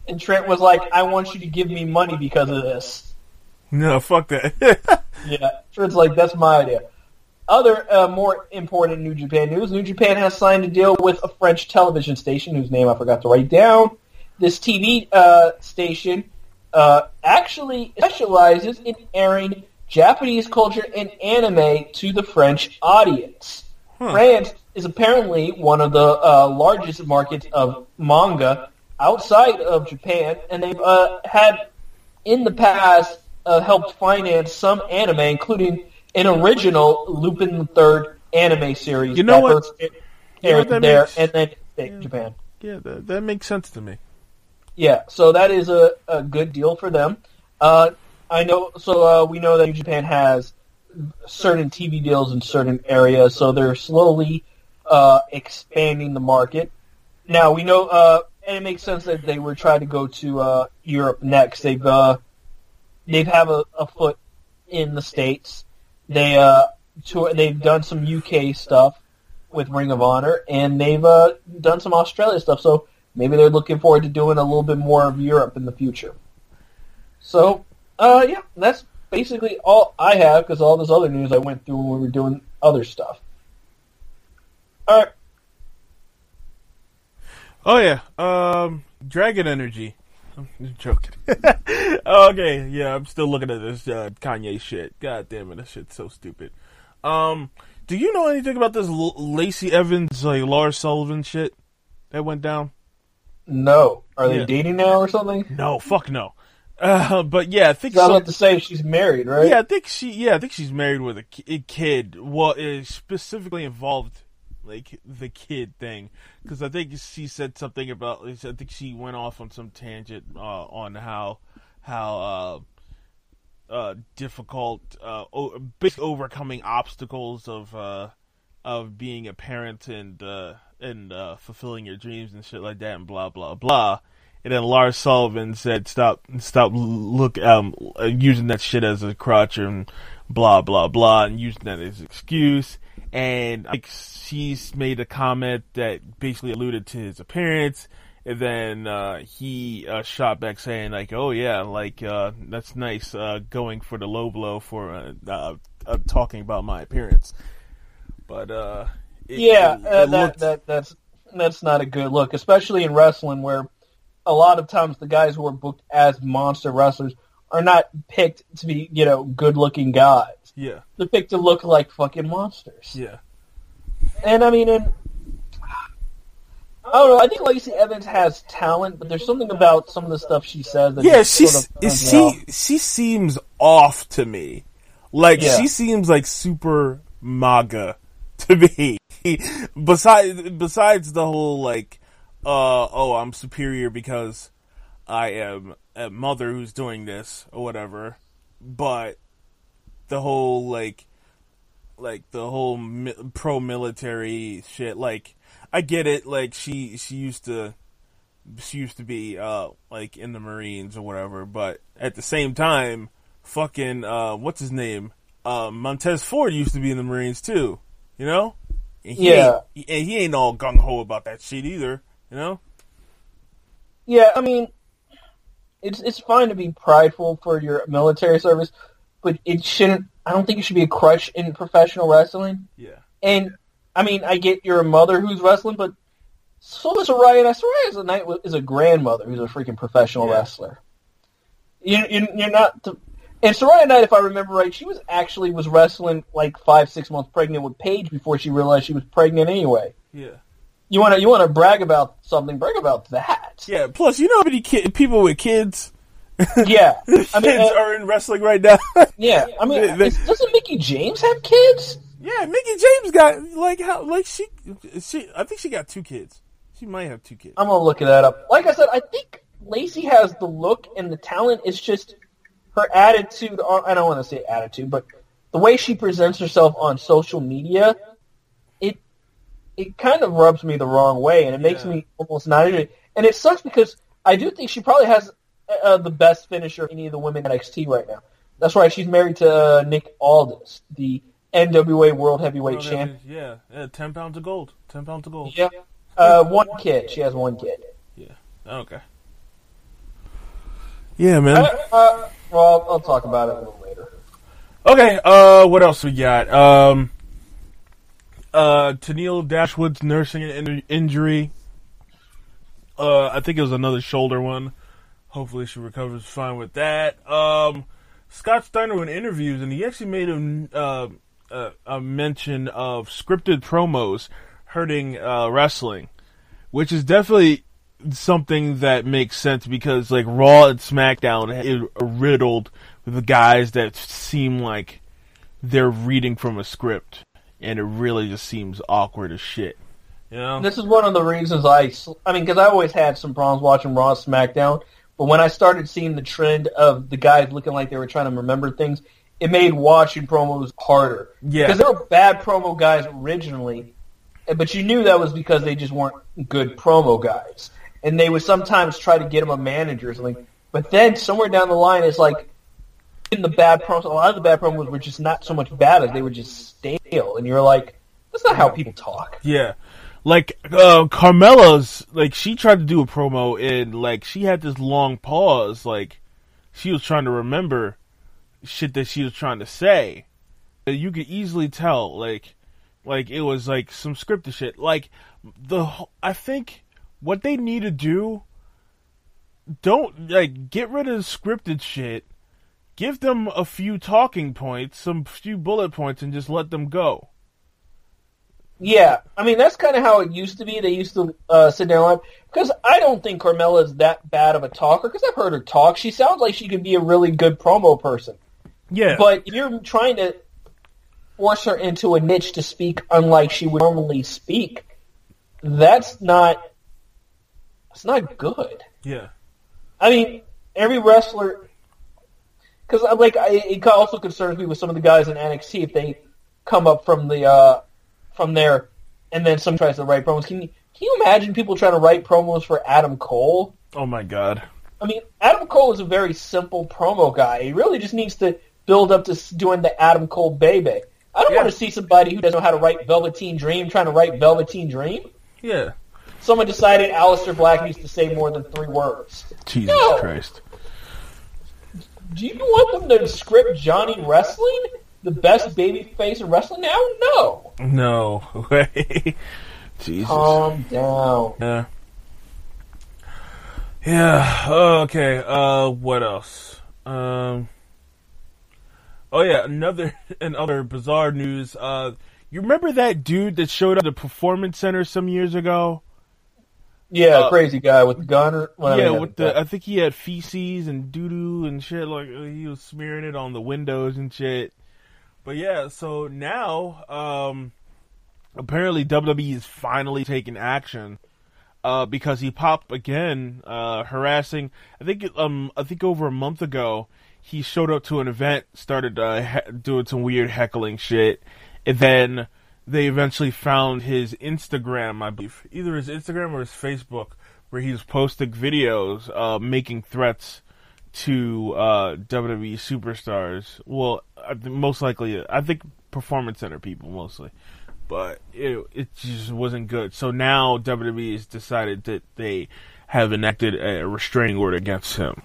And Trent was like, I want you to give me money because of this. No, fuck that. Yeah, Trent's like, that's my idea. Other uh, more important New Japan news, New Japan has signed a deal with a French television station whose name I forgot to write down. This T V uh, station uh, actually specializes in airing Japanese culture and anime to the French audience. Huh. France is apparently one of the uh, largest markets of manga outside of Japan, and they've uh, had, in the past, uh, helped finance some anime, including an original Lupin the Third anime series. You know that what? First aired that there, makes, and then yeah, Japan. Yeah, that, that makes sense to me. Yeah, so that is a, a good deal for them. Uh, I know. So uh, we know that New Japan has certain T V deals in certain areas, so they're slowly uh, expanding the market. Now we know, uh, and it makes sense that they were trying to go to uh, Europe next. They've uh, they've have a, a foot in the States. They uh, tour, they've done some U K stuff with Ring of Honor, and they've uh, done some Australia stuff. So maybe they're looking forward to doing a little bit more of Europe in the future. So, uh, yeah, that's basically all I have, because all this other news I went through when we were doing other stuff. All right. Oh, yeah. Um, Dragon Energy. I'm just joking. Okay, yeah, I'm still looking at this uh, Kanye shit. God damn it, that shit's so stupid. Um, do you know anything about this L- Lacey Evans, like, Lars Sullivan shit that went down? No. Are they Yeah. dating now or something? No, fuck no. Uh, but yeah, I think I was so. about to say she's married, right? Yeah, I think she. Yeah, I think she's married with a, ki- a kid. What is specifically involved, like the kid thing? Because I think she said something about. I think she went off on some tangent uh, on how how uh, uh, difficult, uh, o- big overcoming obstacles of uh, of being a parent and uh, and uh, fulfilling your dreams and shit like that, and blah blah blah. And then Lars Sullivan said, "Stop, stop, look, um, using that shit as a crutch and blah blah blah, and using that as an excuse." And like she's made a comment that basically alluded to his appearance, and then uh, he uh, shot back saying like, "Oh yeah, like uh, that's nice, uh, going for the low blow for uh, uh, uh, talking about my appearance." But uh, it, yeah, it, uh, it that looked... that that's that's not a good look, especially in wrestling where a lot of times the guys who are booked as monster wrestlers are not picked to be, you know, good-looking guys. Yeah. They're picked to look like fucking monsters. Yeah. And, I mean, and, I don't know, I think Lacey Evans has talent, but there's something about some of the stuff she says that yeah, just she's, sort of turns me she, off. she seems off to me. Like, Yeah. she seems like super MAGA to me. besides, besides the whole, like, Uh, oh, I'm superior because I am a mother who's doing this or whatever. But the whole like, like the whole mi- pro-military shit. Like, I get it. Like she she used to she used to be uh like in the Marines or whatever. But at the same time, fucking uh, what's his name? Uh, Montez Ford used to be in the Marines too. You know? And he Yeah. Ain't, and he ain't all gung ho about that shit either. You know? Yeah, I mean, it's it's fine to be prideful for your military service, but it shouldn't. I don't think it should be a crutch in professional wrestling. Yeah. And I mean, I get you're a mother who's wrestling, but so is Soraya. And Soraya is a night is a grandmother who's a freaking professional Yeah. wrestler. You, you you're not. To, and Soraya Knight, if I remember right, she was actually was wrestling like five six months pregnant with Paige before she realized she was pregnant anyway. Yeah. You want to you want to brag about something? Brag about that. Yeah. Plus, you know how many ki- people with kids, Yeah, kids I mean, uh, are in wrestling right now. yeah. I mean, They- they- is- doesn't Mickey James have kids? Yeah, Mickey James got like how like she she I think she got two kids. She might have two kids. I'm gonna look that up. Like I said, I think Lacey has the look and the talent. It's just her attitude. Or, I don't want to say attitude, but the way she presents herself on social media, it it kind of rubs me the wrong way, and it makes Yeah. me almost not into it. And it sucks because I do think she probably has uh, the best finisher of any of the women in N X T right now. That's right. She's married to uh, Nick Aldis, the N W A World Heavyweight Oh, that Champion. is- yeah, yeah, ten pounds of gold. Ten pounds of gold. Yeah. Uh, one kid. She has one kid. Yeah. Okay. Yeah, man. Uh, uh, well, I'll talk about it a little later. Okay, uh, what else we got? Um, uh, Tennille Dashwood's nursing an in- injury. Uh, I think it was another shoulder one. Hopefully she recovers fine with that. Um, Scott Steiner in interviews, and he actually made a, uh, a, a mention of scripted promos hurting uh, wrestling, which is definitely something that makes sense because, like, Raw and SmackDown is riddled with the guys that seem like they're reading from a script, and it really just seems awkward as shit. You know? This is one of the reasons I, I mean, because I always had some problems watching Raw and SmackDown, but when I started seeing the trend of the guys looking like they were trying to remember things, it made watching promos harder. Yeah. Because there were bad promo guys originally, but you knew that was because they just weren't good promo guys. And they would sometimes try to get them a manager or something. But then somewhere down the line, it's like, in the bad promos, a lot of the bad promos were just not so much bad as they were just stale. And you're like, that's not how people talk. Yeah. Like, uh, Carmella's, like, she tried to do a promo, and, like, she had this long pause, like, she was trying to remember shit that she was trying to say. You could easily tell, like, like, it was, like, some scripted shit. Like, the, I think what they need to do, don't, like, get rid of the scripted shit, give them a few talking points, some few bullet points, and just let them go. Yeah, I mean, that's kind of how it used to be. They used to uh, sit down live. Because I don't think Carmella is that bad of a talker, because I've heard her talk. She sounds like she could be a really good promo person. Yeah. But if you're trying to force her into a niche to speak unlike she would normally speak, that's not, that's not good. Yeah. I mean, every wrestler... Because like, I, it also concerns me with some of the guys in N X T if they come up from the... Uh, from there, and then someone tries to write promos. Can you, can you imagine people trying to write promos for Adam Cole? Oh, my God. I mean, Adam Cole is a very simple promo guy. He really just needs to build up to doing the Adam Cole baby. I don't yeah. want to see somebody who doesn't know how to write Velveteen Dream trying to write Velveteen Dream. Yeah. Someone decided Aleister Black needs to say more than three words. Jesus no. Christ. Do you want them to script Johnny Wrestling? The best baby face in wrestling now? No. No way. Jesus. Calm down. Yeah. Yeah. Oh, okay. Uh, what else? Um. Oh yeah, another and other bizarre news. Uh, you remember that dude that showed up at the Performance Center some years ago? Yeah, uh, crazy guy with the gun. Or, well, yeah, I mean, with the I think he had feces and doo doo and shit. Like he was smearing it on the windows and shit. But yeah, so now, um, apparently W W E is finally taking action, uh, because he popped again, uh, harassing, I think, um, I think over a month ago, he showed up to an event, started, uh, he- doing some weird heckling shit, and then they eventually found his Instagram, I believe, either his Instagram or his Facebook, where he was posting videos, uh, making threats to uh, W W E superstars. Well, I think most likely, I think Performance Center people mostly, but it it just wasn't good. So now W W E has decided that they have enacted a restraining order against him.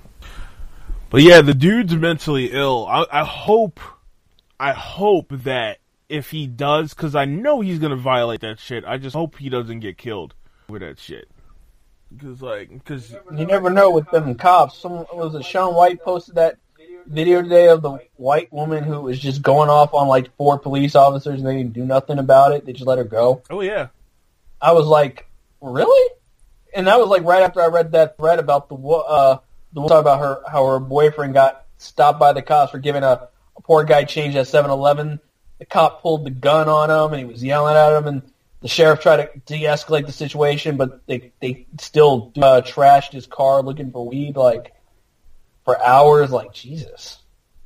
But yeah, the dude's mentally ill. I, I hope, I hope that if he does, because I know he's gonna violate that shit. I just hope he doesn't get killed with that shit. Because, like, because you never know with them cops. Some was it Shaun White posted that video today of the white woman who was just going off on like four police officers and they didn't do nothing about it. They just let her go. Oh yeah. I was like, really? And that was like right after I read that thread about the uh the one talking about her how her boyfriend got stopped by the cops for giving a, a poor guy change at seven eleven. The cop pulled the gun on him and he was yelling at him and the sheriff tried to de-escalate the situation, but they they still uh, trashed his car looking for weed, like, for hours. Like, Jesus.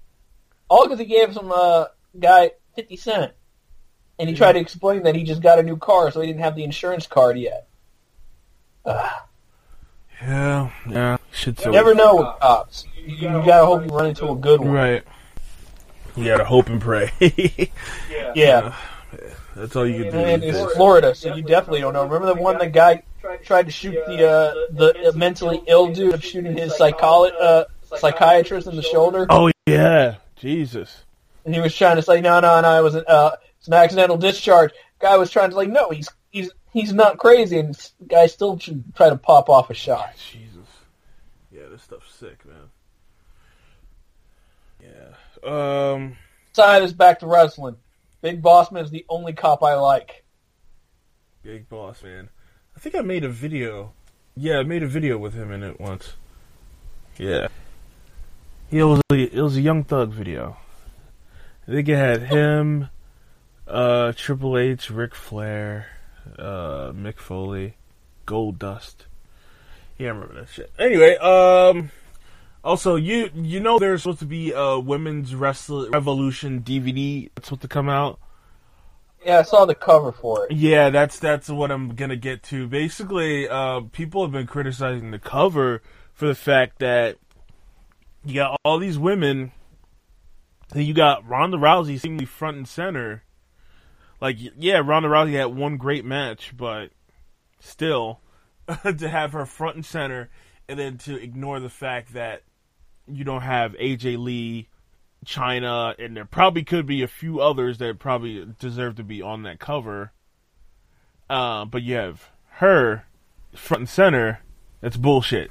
All because he gave some uh, guy fifty cents. And he tried to explain that he just got a new car, so he didn't have the insurance card yet. Ugh. Yeah, yeah. Shit's You so never know with cops. You, you gotta hope you run into a good one. right. You gotta hope and pray. Yeah. That's all you can do. And these it's days. Florida, so you definitely don't know. Remember the one the guy tried to shoot the uh, the mentally ill dude of shooting his psycholo- uh, psychiatrist in the shoulder. Oh yeah, Jesus. And he was trying to say, no, no, no, it was an, uh, it's an accidental discharge. Guy was trying to like, no, he's he's he's not crazy, and the guy still should try to pop off a shot. Jesus. Yeah, this stuff's sick, man. Yeah. Um. Side is back to wrestling. Big Boss Man is the only cop I like. Big Boss Man. I think I made a video. Yeah, I made a video with him in it once. Yeah. It was a, it was a Young Thug video. I think it had him, uh, Triple H, Ric Flair, uh, Mick Foley, Gold Dust. Yeah, I remember that shit. Anyway, um, also, you you know there's supposed to be a Women's Wrestling Revolution D V D that's supposed to come out? Yeah, I saw the cover for it. Yeah, that's that's what I'm gonna get to. Basically, uh, people have been criticizing the cover for the fact that you got all these women, and you got Ronda Rousey seemingly front and center. Like, yeah, Ronda Rousey had one great match, but still, to have her front and center, and then to ignore the fact that you don't have A J Lee, China, and there probably could be a few others that probably deserve to be on that cover. Uh, but you have her front and center. That's bullshit.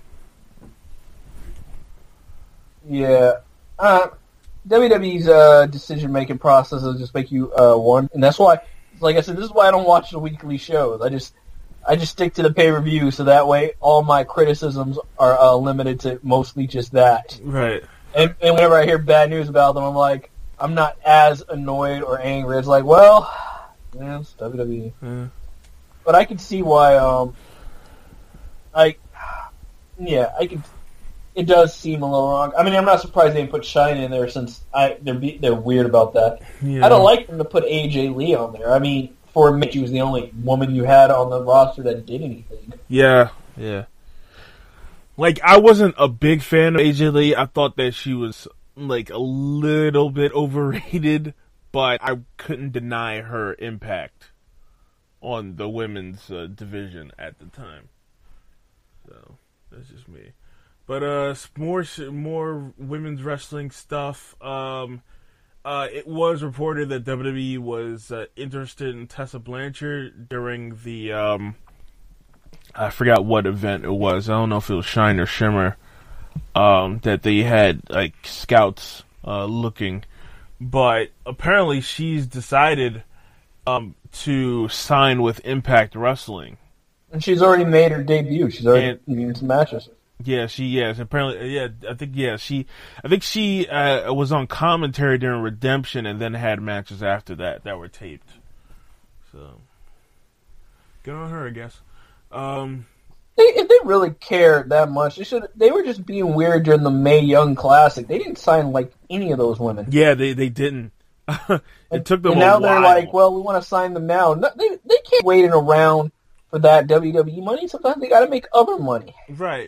Yeah. Uh, W W E's uh, decision-making process will just make you uh, one. And that's why, like I said, this is why I don't watch the weekly shows. I just I just stick to the pay-per-view, so that way all my criticisms are uh, limited to mostly just that. Right. And, and whenever I hear bad news about them, I'm like, I'm not as annoyed or angry. It's like, well, yeah, it's W W E. Yeah. But I can see why, um, I, yeah, I can, it does seem a little wrong. I mean, I'm not surprised they didn't put Shine in there since I, they're be, they're weird about that. Yeah. I don't like them to put A J Lee on there. I mean, for a minute, she was the only woman you had on the roster that did anything. Yeah, yeah. Like, I wasn't a big fan of A J Lee. I thought that she was, like, a little bit overrated, but I couldn't deny her impact on the women's uh, division at the time. So, that's just me. But, uh, more, more women's wrestling stuff. Um, uh, it was reported that W W E was uh, interested in Tessa Blanchard during the, um... I forgot what event it was. I don't know if it was Shine or Shimmer. Um, that they had like scouts uh, looking, but apparently she's decided um, to sign with Impact Wrestling. And she's already made her debut. She's already in some matches. Yeah, she yes. Apparently, yeah. I think yeah. She, I think she uh, was on commentary during Redemption, and then had matches after that that were taped. So, good on her, I guess. Um, they, if they really cared that much, they should. They were just being weird during the Mae Young Classic. They didn't sign like any of those women. Yeah, they they didn't. it and, took them. And a now while. they're like, well, we want to sign them now. No, they they can't waiting around for that W W E money. Sometimes they got to make other money. Right.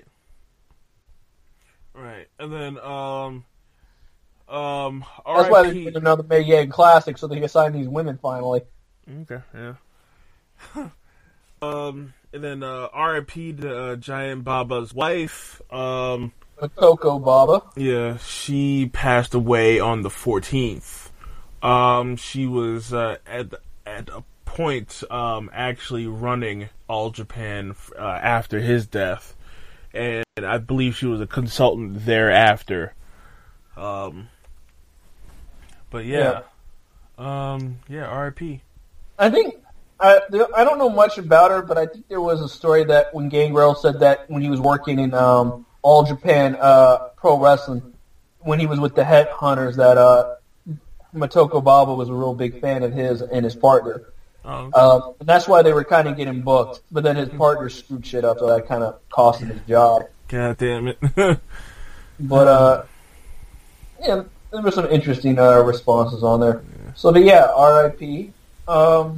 Right, and then um, um, that's why they're doing another Mae Young Classic so they can sign these women finally. Okay, yeah. um. And then uh, R I P to uh, Giant Baba's wife. Um, Coco Baba. Yeah, she passed away on the fourteenth. Um, she was uh, at the, at a point um, actually running All Japan uh, after his death, and I believe she was a consultant thereafter. Um, but yeah, yeah. Um, yeah, R I P. I think. I, I don't know much about her, but I think there was a story that when Gangrel said that when he was working in um, All Japan uh, Pro Wrestling, when he was with the Headhunters, that uh, Motoko Baba was a real big fan of his and his partner. Oh, okay. uh, and that's why they were kind of getting booked. But then his partner screwed shit up, so that kind of cost him his job. God damn it. But, uh, yeah, there were some interesting uh, responses on there. Yeah. So, but yeah, R I P. Um...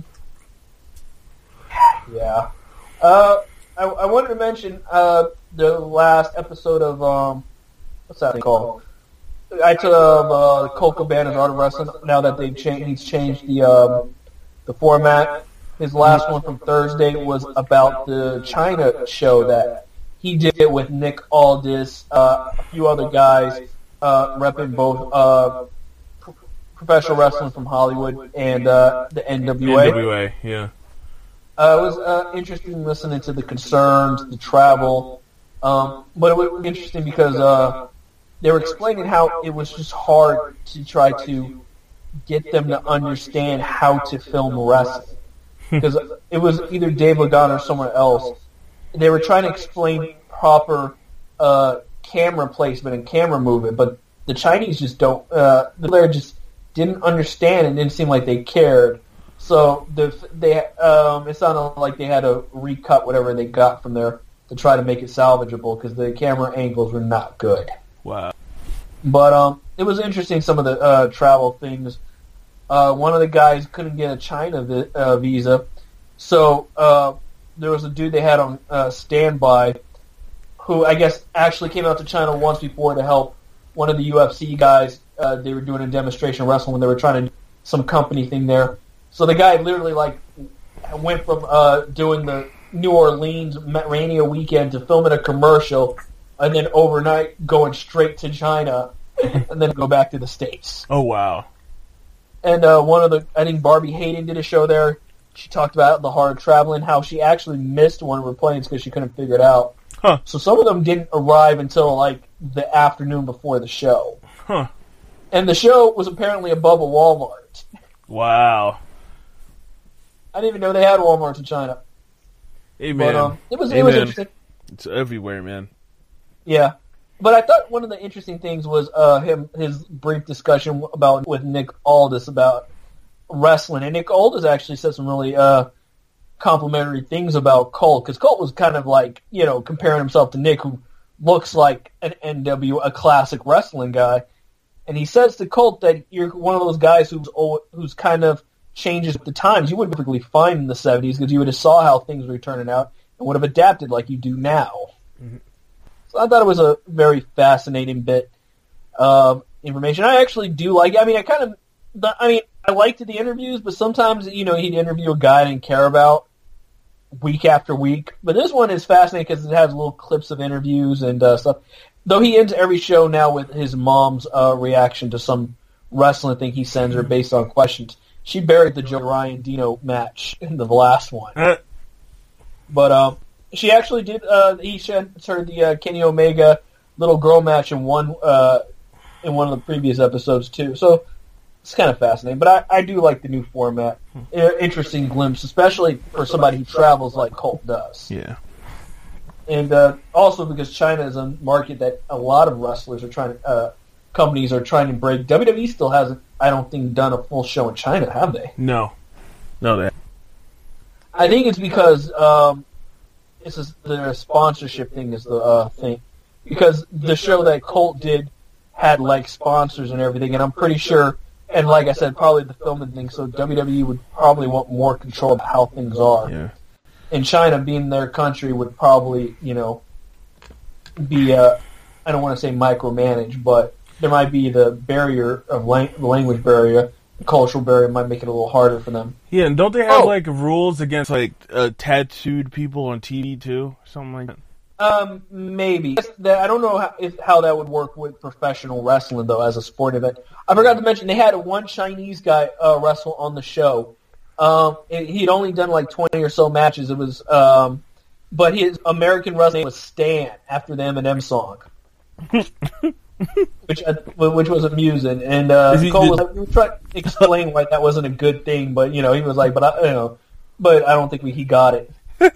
Yeah. Uh, I, I wanted to mention uh, the last episode of, um, what's that thing called? I took uh, Colt Cabana's Art of Wrestling, now that they've changed, he's changed the, um, the format. His last one from Thursday was about the China show that he did it with Nick Aldis, uh, a few other guys, uh, repping both uh, pro- professional wrestling from Hollywood and uh, the N W A. N W A, yeah. Uh, it was uh, interesting listening to the concerns, the travel, um, but it was interesting because uh, they were explaining how it was just hard to try to get them to understand how to film wrestling. Because it was either Dave Lagana or someone else. They were trying to explain proper uh, camera placement and camera movement, but the Chinese just don't, uh, the player just didn't understand and didn't seem like they cared. So the, they, um, it sounded like they had to recut whatever they got from there to try to make it salvageable because the camera angles were not good. Wow. But um, it was interesting, some of the uh, travel things. Uh, one of the guys couldn't get a China vi- uh, visa, so uh, there was a dude they had on uh, standby who I guess actually came out to China once before to help one of the U F C guys. Uh, they were doing a demonstration wrestling when they were trying to do some company thing there. So the guy literally like went from uh, doing the New Orleans Mania weekend to filming a commercial, and then overnight going straight to China, and then go back to the States. Oh, wow. And uh, one of the, I think Barbie Hayden did a show there. She talked about the hard traveling, how she actually missed one of her planes because she couldn't figure it out. Huh. So some of them didn't arrive until like the afternoon before the show. Huh. And the show was apparently above a Walmart. Wow. I didn't even know they had Walmarts in China. Hey, man. But, um, it was hey, it was man. interesting. It's everywhere, man. Yeah. But I thought one of the interesting things was uh, him his brief discussion about with Nick Aldis about wrestling. And Nick Aldis actually said some really uh, complimentary things about Colt, because Colt was kind of like, you know, comparing himself to Nick, who looks like an N W, a classic wrestling guy. And he says to Colt that you're one of those guys who's who's kind of changes with the times. You wouldn't typically find in the seventies because you would have saw how things were turning out and would have adapted like you do now. Mm-hmm. So I thought it was a very fascinating bit of information. I actually do like it. I mean, I kind of, I mean, I liked the interviews, but sometimes, you know, he'd interview a guy I didn't care about week after week. But this one is fascinating because it has little clips of interviews and uh, stuff. Though he ends every show now with his mom's uh, reaction to some wrestling thing he sends her based on questions. She buried the Joe Ryan Dino match in the last one. But um, she actually did, uh, he sent her the uh, Kenny Omega little girl match in one uh, in one of the previous episodes too. So it's kind of fascinating. But I, I do like the new format. Interesting glimpse, especially for somebody who travels like Colt does. Yeah. And uh, also because China is a market that a lot of wrestlers are trying to, uh, companies are trying to break. W W E still hasn't, I don't think, done a full show in China, have they? No. No, they I think it's because um, this is the sponsorship thing is the uh, thing. Because the show that Colt did had, like, sponsors and everything, and I'm pretty sure, and like I said, probably the filming thing, so W W E would probably want more control of how things are. Yeah. And China, being their country, would probably, you know, be, uh, I don't want to say micromanage, but there might be the barrier of lang- the language barrier, the cultural barrier might make it a little harder for them. Yeah, and don't they have, Oh. like, rules against, like, uh, tattooed people on T V, too? Something like that? Um, maybe. That- I don't know how, if, how that would work with professional wrestling, though, as a sport event. I forgot to mention, they had one Chinese guy uh, wrestle on the show. Um, and he'd only done like twenty or so matches. It was, um, but his American wrestling was Stan after the Eminem song, which uh, which was amusing. And uh, he- Cole did- was, we were trying to explain why that wasn't a good thing, but you know, he was like, but I, you know, but I don't think we, he got it.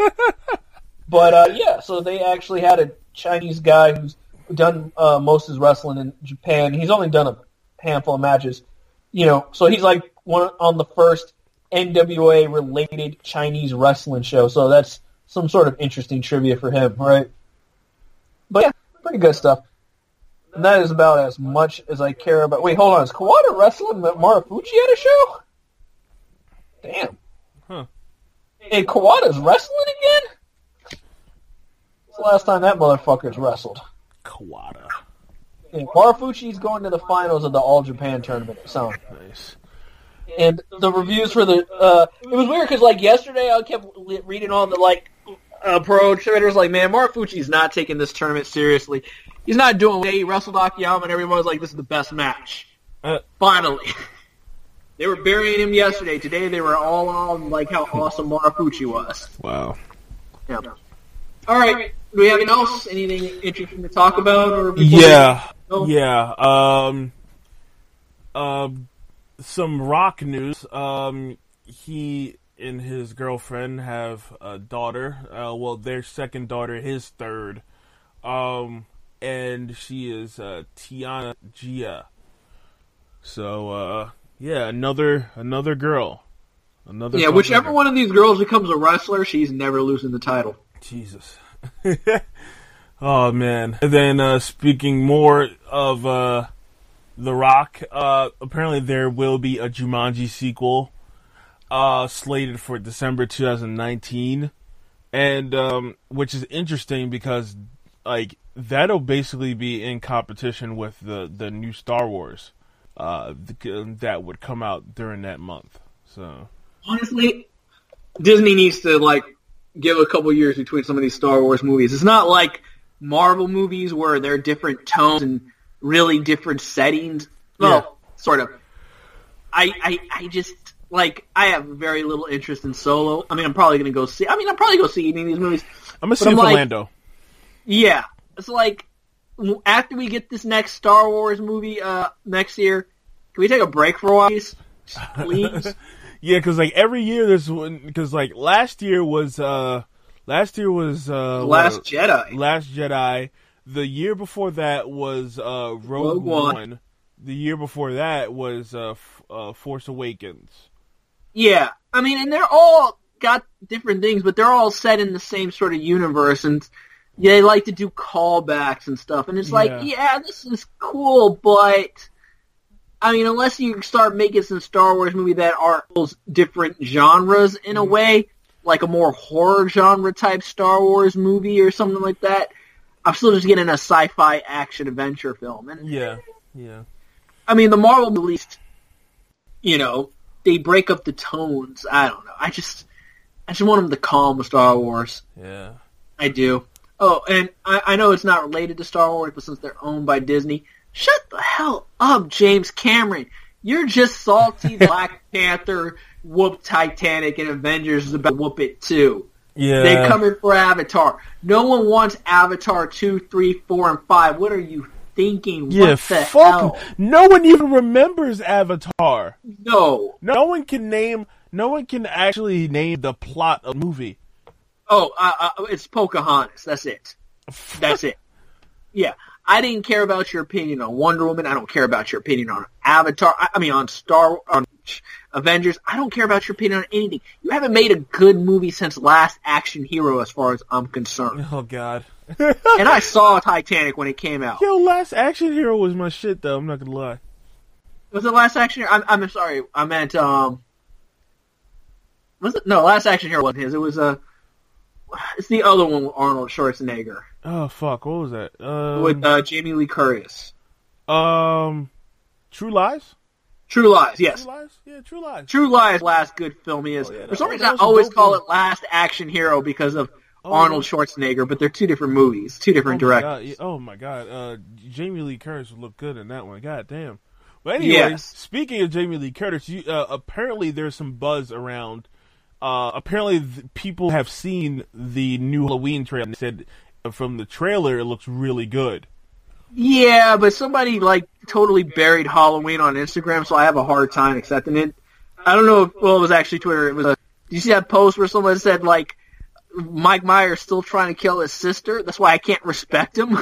But uh, yeah, so they actually had a Chinese guy who's done uh, most of his wrestling in Japan. He's only done a handful of matches, you know, so he's like one on the first N W A related Chinese wrestling show, so that's some sort of interesting trivia for him, right? But yeah, pretty good stuff. And that is about as much as I care about. Wait, hold on, is Kawada wrestling that Marufuji at a show? Damn. Huh. Hey, Kawada's wrestling again? It's the last time that motherfucker's wrestled. Kawada. Yeah, Marufuji's going to the finals of the All Japan tournament, it sounds like. Nice. And the reviews for the, uh, it was weird because, like, yesterday I kept li- reading all the, like, approach. Twitter's like, man, Marufuji's not taking this tournament seriously. He's not doing it. He wrestled Akiyama, and everyone's like, this is the best match. Uh, Finally. They were burying him yesterday. Today they were all on like how awesome Marufuji was. Wow. Yeah. All right. Do we have anything else? Anything interesting to talk about? Or yeah. We... Yeah. Um. Um. Some Rock news. Um. He and his girlfriend have a daughter. Uh. Well, their second daughter, his third. Um. And she is uh, Tiana Gia. So. Uh. Yeah, another another girl. Another Yeah, whichever girl. One of these girls becomes a wrestler, she's never losing the title. Jesus. Oh, man. And then, uh, speaking more of uh, The Rock, uh, apparently there will be a Jumanji sequel uh, slated for December twenty nineteen. And, um, which is interesting because, like, that'll basically be in competition with the, the new Star Wars. Uh, that would come out during that month. So honestly, Disney needs to like give a couple years between some of these Star Wars movies. It's not like Marvel movies where they're different tones and really different settings. Well, yeah. Sort of. I, I I just like I have very little interest in Solo. I mean, I'm probably gonna go see. I mean, I'm probably gonna see any of these movies. I'm gonna see like, Orlando. Yeah, it's like. After we get this next Star Wars movie uh, next year, can we take a break for a while, please? Please? Yeah, because like every year there's one. Because like last year was uh, last year was uh, Last what, Jedi. Last Jedi. The year before that was uh, Rogue, Rogue One. One. The year before that was uh, F- uh, Force Awakens. Yeah, I mean, and they're all got different things, but they're all set in the same sort of universe and. Yeah, they like to do callbacks and stuff, and it's like, yeah. yeah, this is cool, but, I mean, unless you start making some Star Wars movies that are different genres in a way, like a more horror genre type Star Wars movie or something like that, I'm still just getting a sci-fi action adventure film. And yeah, yeah. I mean, the Marvel, at least, you know, they break up the tones. I don't know. I just, I just want them to calm Star Wars. Yeah. I do. Oh, and I, I know it's not related to Star Wars, but since they're owned by Disney, shut the hell up, James Cameron. You're just salty. Black Panther whooped Titanic, and Avengers is about to whoop it too. Yeah. They're coming for Avatar. No one wants Avatar two, three, four, and five. What are you thinking? Yeah, what the fuck. hell? No one even remembers Avatar. No. No one can name, no one can actually name the plot of the movie. Oh, uh, uh, it's Pocahontas. That's it. That's it. Yeah. I didn't care about your opinion on Wonder Woman. I don't care about your opinion on Avatar. I, I mean, on Star, on Avengers. I don't care about your opinion on anything. You haven't made a good movie since Last Action Hero, as far as I'm concerned. Oh God. And I saw Titanic when it came out. Yo, Last Action Hero was my shit, though. I'm not gonna lie. Was it Last Action Hero? I'm, I'm sorry. I meant um. Was it no Last Action Hero wasn't his? It was a. Uh, It's the other one with Arnold Schwarzenegger. Oh, fuck. What was that? Um, with uh, Jamie Lee Curtis. Um, True Lies? True Lies, yes. True Lies? Yeah, True Lies. True Lies, last good film he is. Oh, yeah, For some that, reason, that I always call film. it Last Action Hero because of oh, Arnold Schwarzenegger, but they're two different movies, two different oh directors. God. Oh, my God. Uh, Jamie Lee Curtis would look good in that one. God damn. But anyway, yes. Speaking of Jamie Lee Curtis, you, uh, apparently there's some buzz around. Uh, apparently th- people have seen the new Halloween trailer and said uh, from the trailer it looks really good. Yeah, but somebody like totally buried Halloween on Instagram, so I have a hard time accepting it. I don't know if, well, it was actually Twitter. It was a, did you see that post where someone said like, Mike Myers still trying to kill his sister? That's why I can't respect him.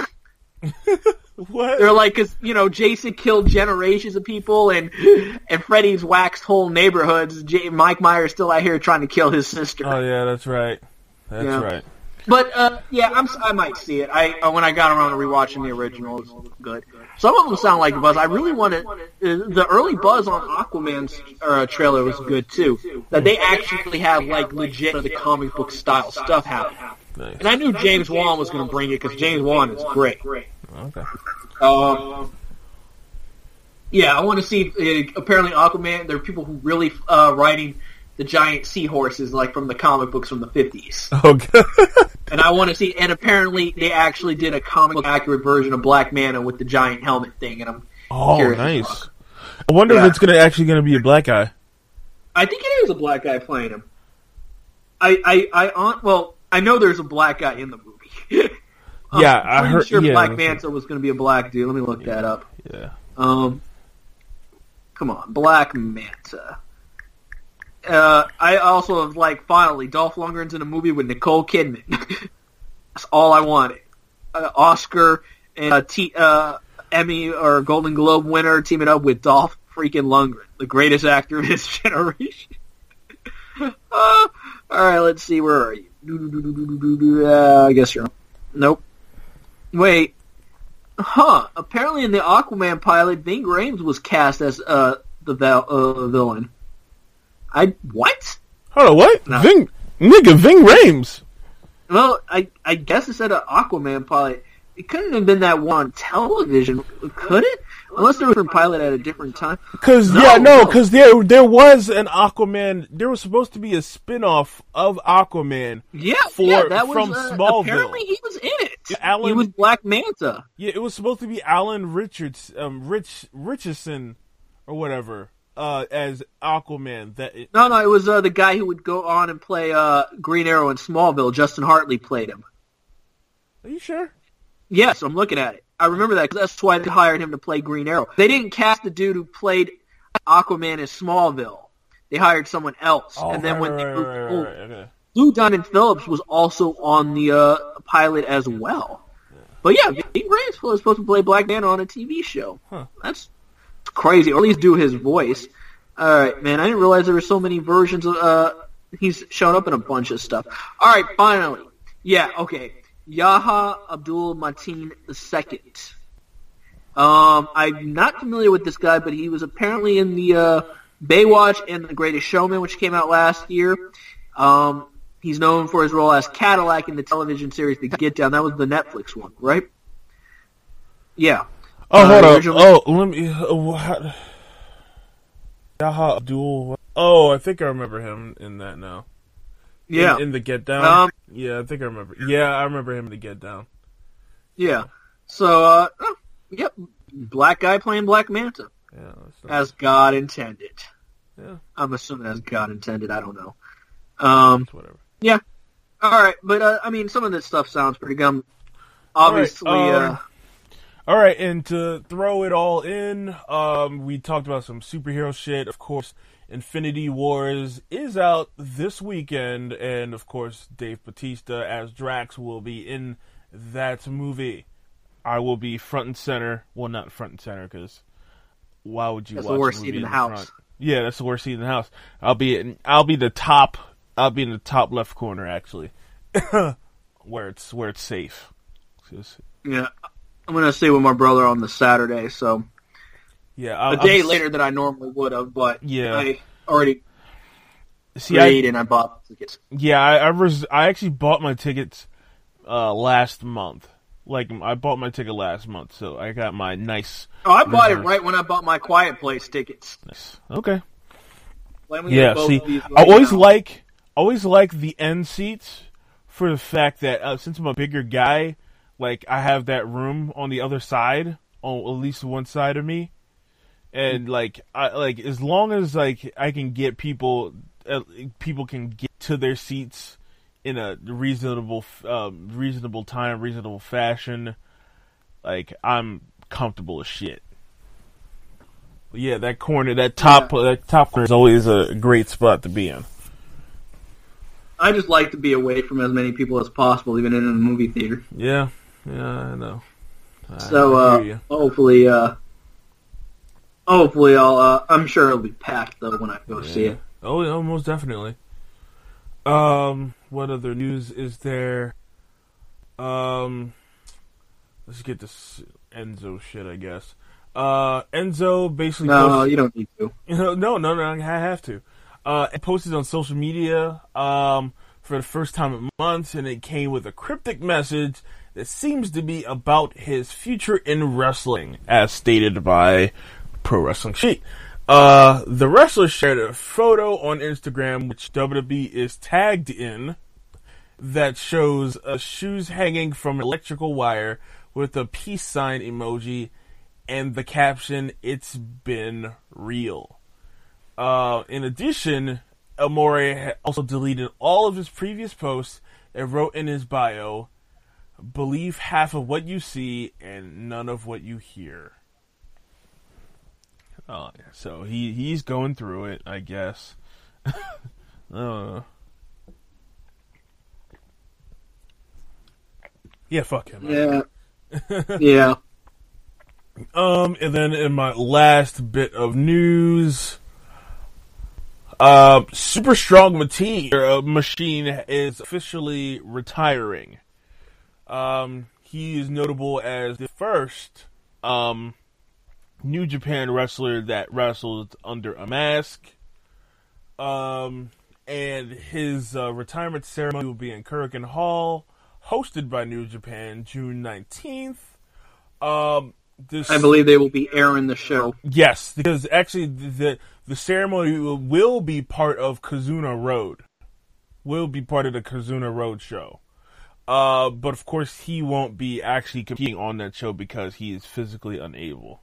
What? They're like, cause, you know, Jason killed generations of people and, and Freddy's waxed whole neighborhoods. J- Mike Myers still out here trying to kill his sister. Oh yeah, that's right. That's yeah. right. But, uh, yeah, I'm, I might see it. I, uh, when I got around to rewatching the original, it was good. Some of them sound like buzz. I really wanted, uh, the early buzz on Aquaman's, uh, trailer was good too. That they actually have like legit the comic book style stuff happening. Nice. And I knew James Wan was going to bring it because James Wan is great. Okay. Um, yeah, I want to see. Uh, apparently, Aquaman. There are people who really uh, writing the giant seahorses like from the comic books from the fifties. Okay. And I want to see, and apparently they actually did a comic book accurate version of Black Manta with the giant helmet thing, and I'm oh, curious. Nice. I wonder yeah. if it's gonna actually going to be a black guy. I think it is a black guy playing him. I, I, I, on, well, I know there's a black guy in the movie. Yeah, I'm I heard. sure yeah, Black Manta was going to be a black dude. Let me look yeah, that up. Yeah. Um, come on, Black Manta. Uh, I also have like finally Dolph Lundgren's in a movie with Nicole Kidman. That's all I wanted. Uh, Oscar and uh, T, uh, Emmy or Golden Globe winner teaming up with Dolph freaking Lundgren, the greatest actor of his generation. uh, all right, let's see. Where are you? Uh, I guess you're. Nope. Wait. Huh. Apparently in the Aquaman pilot, Ving Rhames was cast as uh, the val- uh, villain. I... What? Hold on, what? No. Ving... Nigga, Ving Rhames. Well, I, I guess it said an Aquaman pilot. It couldn't have been that one on television, could it? Unless there was a pilot at a different time. Cause, no, yeah, no, no. cause there, there was an Aquaman, there was supposed to be a spin-off of Aquaman. Yeah, for, yeah, that was, from uh, Smallville. Apparently he was in it. Alan, he was Black Manta. Yeah, it was supposed to be Alan Richards, um, Rich, Richardson, or whatever, uh, as Aquaman. That it, No, no, it was uh, the guy who would go on and play uh, Green Arrow in Smallville. Justin Hartley played him. Are you sure? Yes, I'm looking at it. I remember that because that's why they hired him to play Green Arrow. They didn't cast the dude who played Aquaman in Smallville. They hired someone else. Oh, and then right, when right, they right, moved, right, oh, right, okay. Lou Diamond Phillips was also on the uh, pilot as well. Yeah. But yeah, Ving Rhames was supposed to play Black Manta on a T V show. Huh. That's crazy. Or at least do his voice. All right, man. I didn't realize there were so many versions of. Uh, he's shown up in a bunch of stuff. All right, finally. Yeah, okay. Yahya Abdul Mateen the Second. Um, I'm not familiar with this guy, but he was apparently in the uh, Baywatch and The Greatest Showman, which came out last year. Um, he's known for his role as Cadillac in the television series The Get Down. That was the Netflix one, right? Yeah. Oh, uh, hold on. originally- Oh, let me. Uh, what? Yahya Abdul. Oh, I think I remember him in that now. Yeah. In, in the Get Down. Um, yeah, I think I remember. Yeah, I remember him in the Get Down. Yeah. So, uh, oh, yep, black guy playing Black Manta. Yeah, that's not... As God intended. Yeah. I'm assuming as God intended. I don't know. Um, Whatever. Yeah. All right, but uh, I mean, some of this stuff sounds pretty good. Obviously, all right, um, uh, all right, and to throw it all in, um, we talked about some superhero shit. Of course, Infinity Wars is out this weekend, and of course, Dave Bautista as Drax will be in that movie. I will be front and center. Well, not front and center, because why would you that's watch the worst a seat movie in the in house. front? Yeah, that's the worst seat in the house. I'll be in, I'll be the top. I'll be in the top left corner, actually, where it's where it's safe. Just, Yeah, I'm gonna stay with my brother on the Saturday, so yeah, a I'm, day I'm, later than I normally would have. But Yeah. I already see, paid I, and I bought tickets. yeah, I I, res, I actually bought my tickets uh, last month. Like, I bought my ticket last month, so I got my nice. Oh, I bought reserve. it right when I bought my Quiet Place tickets. Nice. Okay. Let me Yeah. get both See, of these I right always now. like always like the end seats for the fact that uh, since I'm a bigger guy, like I have that room on the other side, on at least one side of me, and like I like as long as like I can get people, uh, people can get to their seats in a reasonable, um, reasonable time, reasonable fashion. Like I'm comfortable as shit. But yeah, that corner, that top, Yeah. that top corner is always a great spot to be in. I just like to be away from as many people as possible, even in a movie theater. Yeah, yeah, I know. I, So I uh, hear you. hopefully, uh, hopefully, I'll. Uh, I'm sure it'll be packed though when I go see Yeah. it. Oh, yeah, most definitely. Um, what other news is there? Um, let's get this Enzo shit, I guess. Uh, Enzo basically No, posted, you don't need to. no, no, no, I have to. Uh, it posted on social media um, for the first time in months, and it came with a cryptic message that seems to be about his future in wrestling, as stated by Pro Wrestling Sheet. Uh, the wrestler shared a photo on Instagram, which W W E is tagged in, that shows uh, shoes hanging from electrical wire with a peace sign emoji and the caption, "It's been real." Uh, in addition, Amore also deleted all of his previous posts and wrote in his bio, "Believe half of what you see and none of what you hear." Oh, yeah. So he, he's going through it, I guess. uh. Yeah, fuck him. Yeah. yeah. Um, and then in my last bit of news, uh, Super Strong Machine, uh, Machine is officially retiring. Um, he is notable as the first, um, New Japan wrestler that wrestled under a mask. Um, and his uh, retirement ceremony will be in Korakuen Hall, hosted by New Japan, June nineteenth. Um, this, I believe they will be airing the show. Yes, because actually the the ceremony will, will be part of Kazuna Road. Will be part of the Kazuna Road show. Uh, but of course he won't be actually competing on that show because he is physically unable.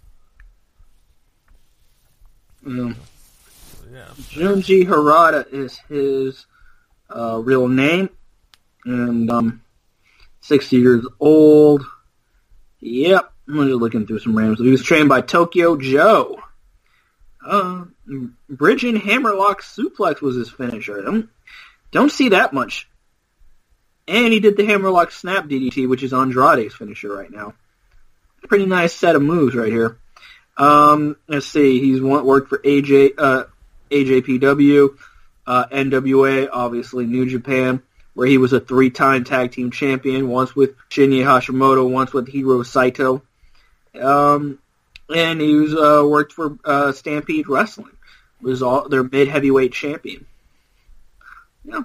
Mm. Yeah. Junji Harada is his uh, real name, and um, sixty years old. Yep, I'm just looking through some random stuff. He was trained by Tokyo Joe. Uh, Bridging Hammerlock Suplex was his finisher. Don't, don't see that much. And he did the Hammerlock Snap D D T, which is Andrade's finisher right now. Pretty nice set of moves right here. Um, let's see. He's worked for A J, uh, A J P W, uh, N W A, obviously New Japan, where he was a three-time tag team champion, once with Shinya Hashimoto, once with Hiro Saito. Um, and he was uh, worked for uh, Stampede Wrestling. Was all their mid-heavyweight champion. Yeah.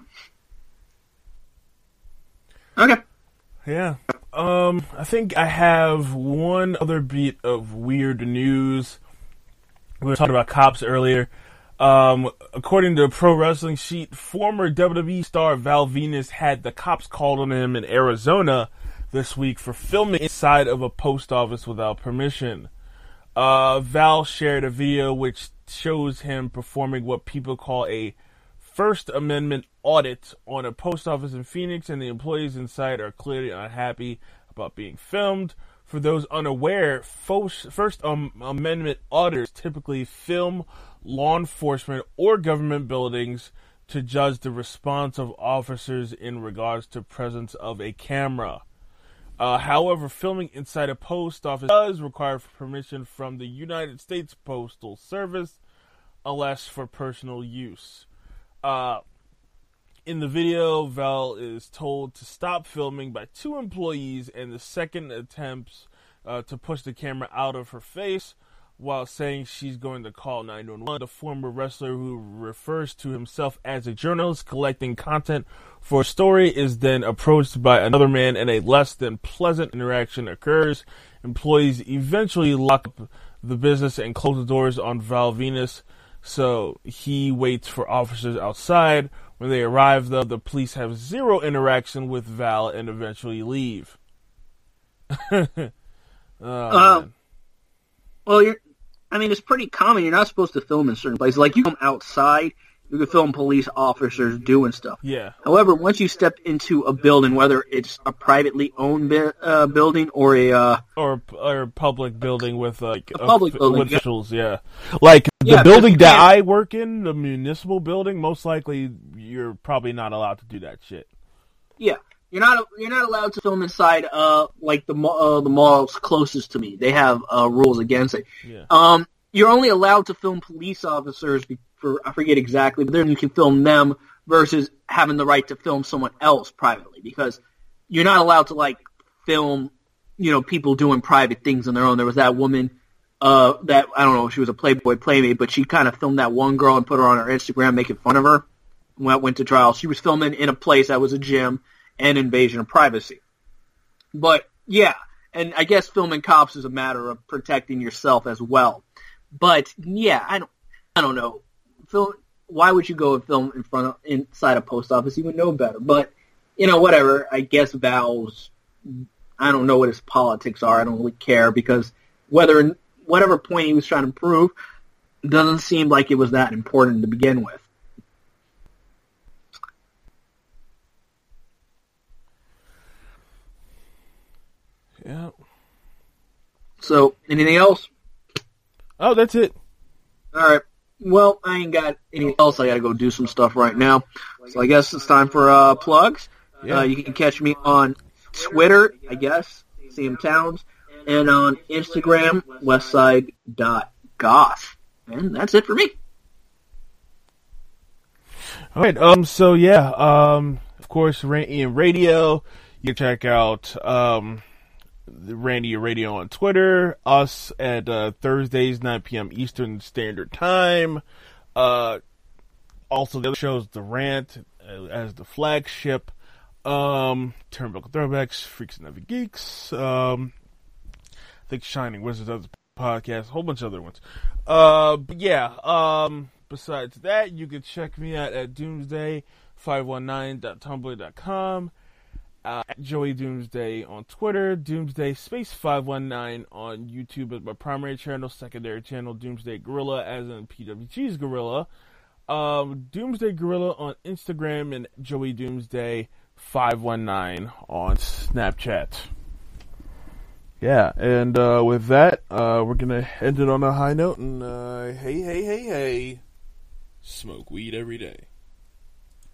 Okay. Yeah. Um, I think I have one other bit of weird news. We were talking about cops earlier. Um, according to Pro Wrestling Sheet, former W W E star Val Venus had the cops called on him in Arizona this week for filming inside of a post office without permission. Uh, Val shared a video which shows him performing what people call a First Amendment audit on a post office in Phoenix, and the employees inside are clearly unhappy about being filmed. For those unaware, First Amendment auditors typically film law enforcement or government buildings to judge the response of officers in regards to presence of a camera. Uh, however, filming inside a post office does require permission from the United States Postal Service, unless for personal use. Uh, in the video, Val is told to stop filming by two employees, and the second attempts uh, to push the camera out of her face while saying she's going to call nine one one. The former wrestler, who refers to himself as a journalist collecting content for a story, is then approached by another man, and a less than pleasant interaction occurs. Employees eventually lock up the business and close the doors on Val Venus. So he waits for officers outside. When they arrive, though, the police have zero interaction with Val and eventually leave. oh, uh, well, you're, I mean, it's pretty common. You're not supposed to film in certain places. Like, you come outside, you can film police officers doing stuff. Yeah. However, once you step into a building, whether it's a privately owned bi- uh, building or a uh, or or a public building with like a public uh, building, with yeah. officials, yeah, like yeah, the building that I work in, the municipal building, most likely you're probably not allowed to do that shit. Yeah, you're not you're not allowed to film inside uh like the uh, the malls closest to me. They have uh, rules against it. Yeah. Um, you're only allowed to film police officers for I forget exactly, but then you can film them versus having the right to film someone else privately, because you're not allowed to like film, you know, people doing private things on their own. There was that woman uh that I don't know if she was a Playboy Playmate, but she kind of filmed that one girl and put her on her Instagram making fun of her. When I went to trial, she was filming in a place that was a gym and invasion of privacy. But yeah, and I guess filming cops is a matter of protecting yourself as well. But yeah, I don't, I don't know. Film. Why would you go and film in front of inside a post office? You would know better. But you know, whatever. I guess Val's. I don't know what his politics are. I don't really care because whether whatever point he was trying to prove doesn't seem like it was that important to begin with. Yeah. So, anything else? Oh, that's it. All right. Well, I ain't got anything else. I got to go do some stuff right now. So I guess it's time for uh, plugs. Yeah. Uh, you can catch me on Twitter, I guess, C M Towns, and on Instagram, westside dot goth. And that's it for me. All right. Um. So yeah. Um. Of course, Randy Radio. You can check out um, the Randy Radio on Twitter. Us at uh, Thursdays nine p.m. Eastern Standard Time. Uh. Also, the other shows, The Rant uh, as the flagship. Um. Turnbuckle Throwbacks, Freaks and Other Geeks. Um. I think Shining Wizards does a podcast. A whole bunch of other ones. Uh. But yeah. Um. Besides that, you can check me out at doomsday five one nine dot tumblr dot com, uh, at Joey Doomsday on Twitter, Doomsday Space five one nine on YouTube as my primary channel, secondary channel, Doomsday Gorilla, as in P W G's Gorilla, um, Doomsday Gorilla on Instagram, and Joey Doomsday five one nine on Snapchat. Yeah, and uh, with that, uh, we're going to end it on a high note, and uh, hey, hey, hey, hey. Smoke weed every day.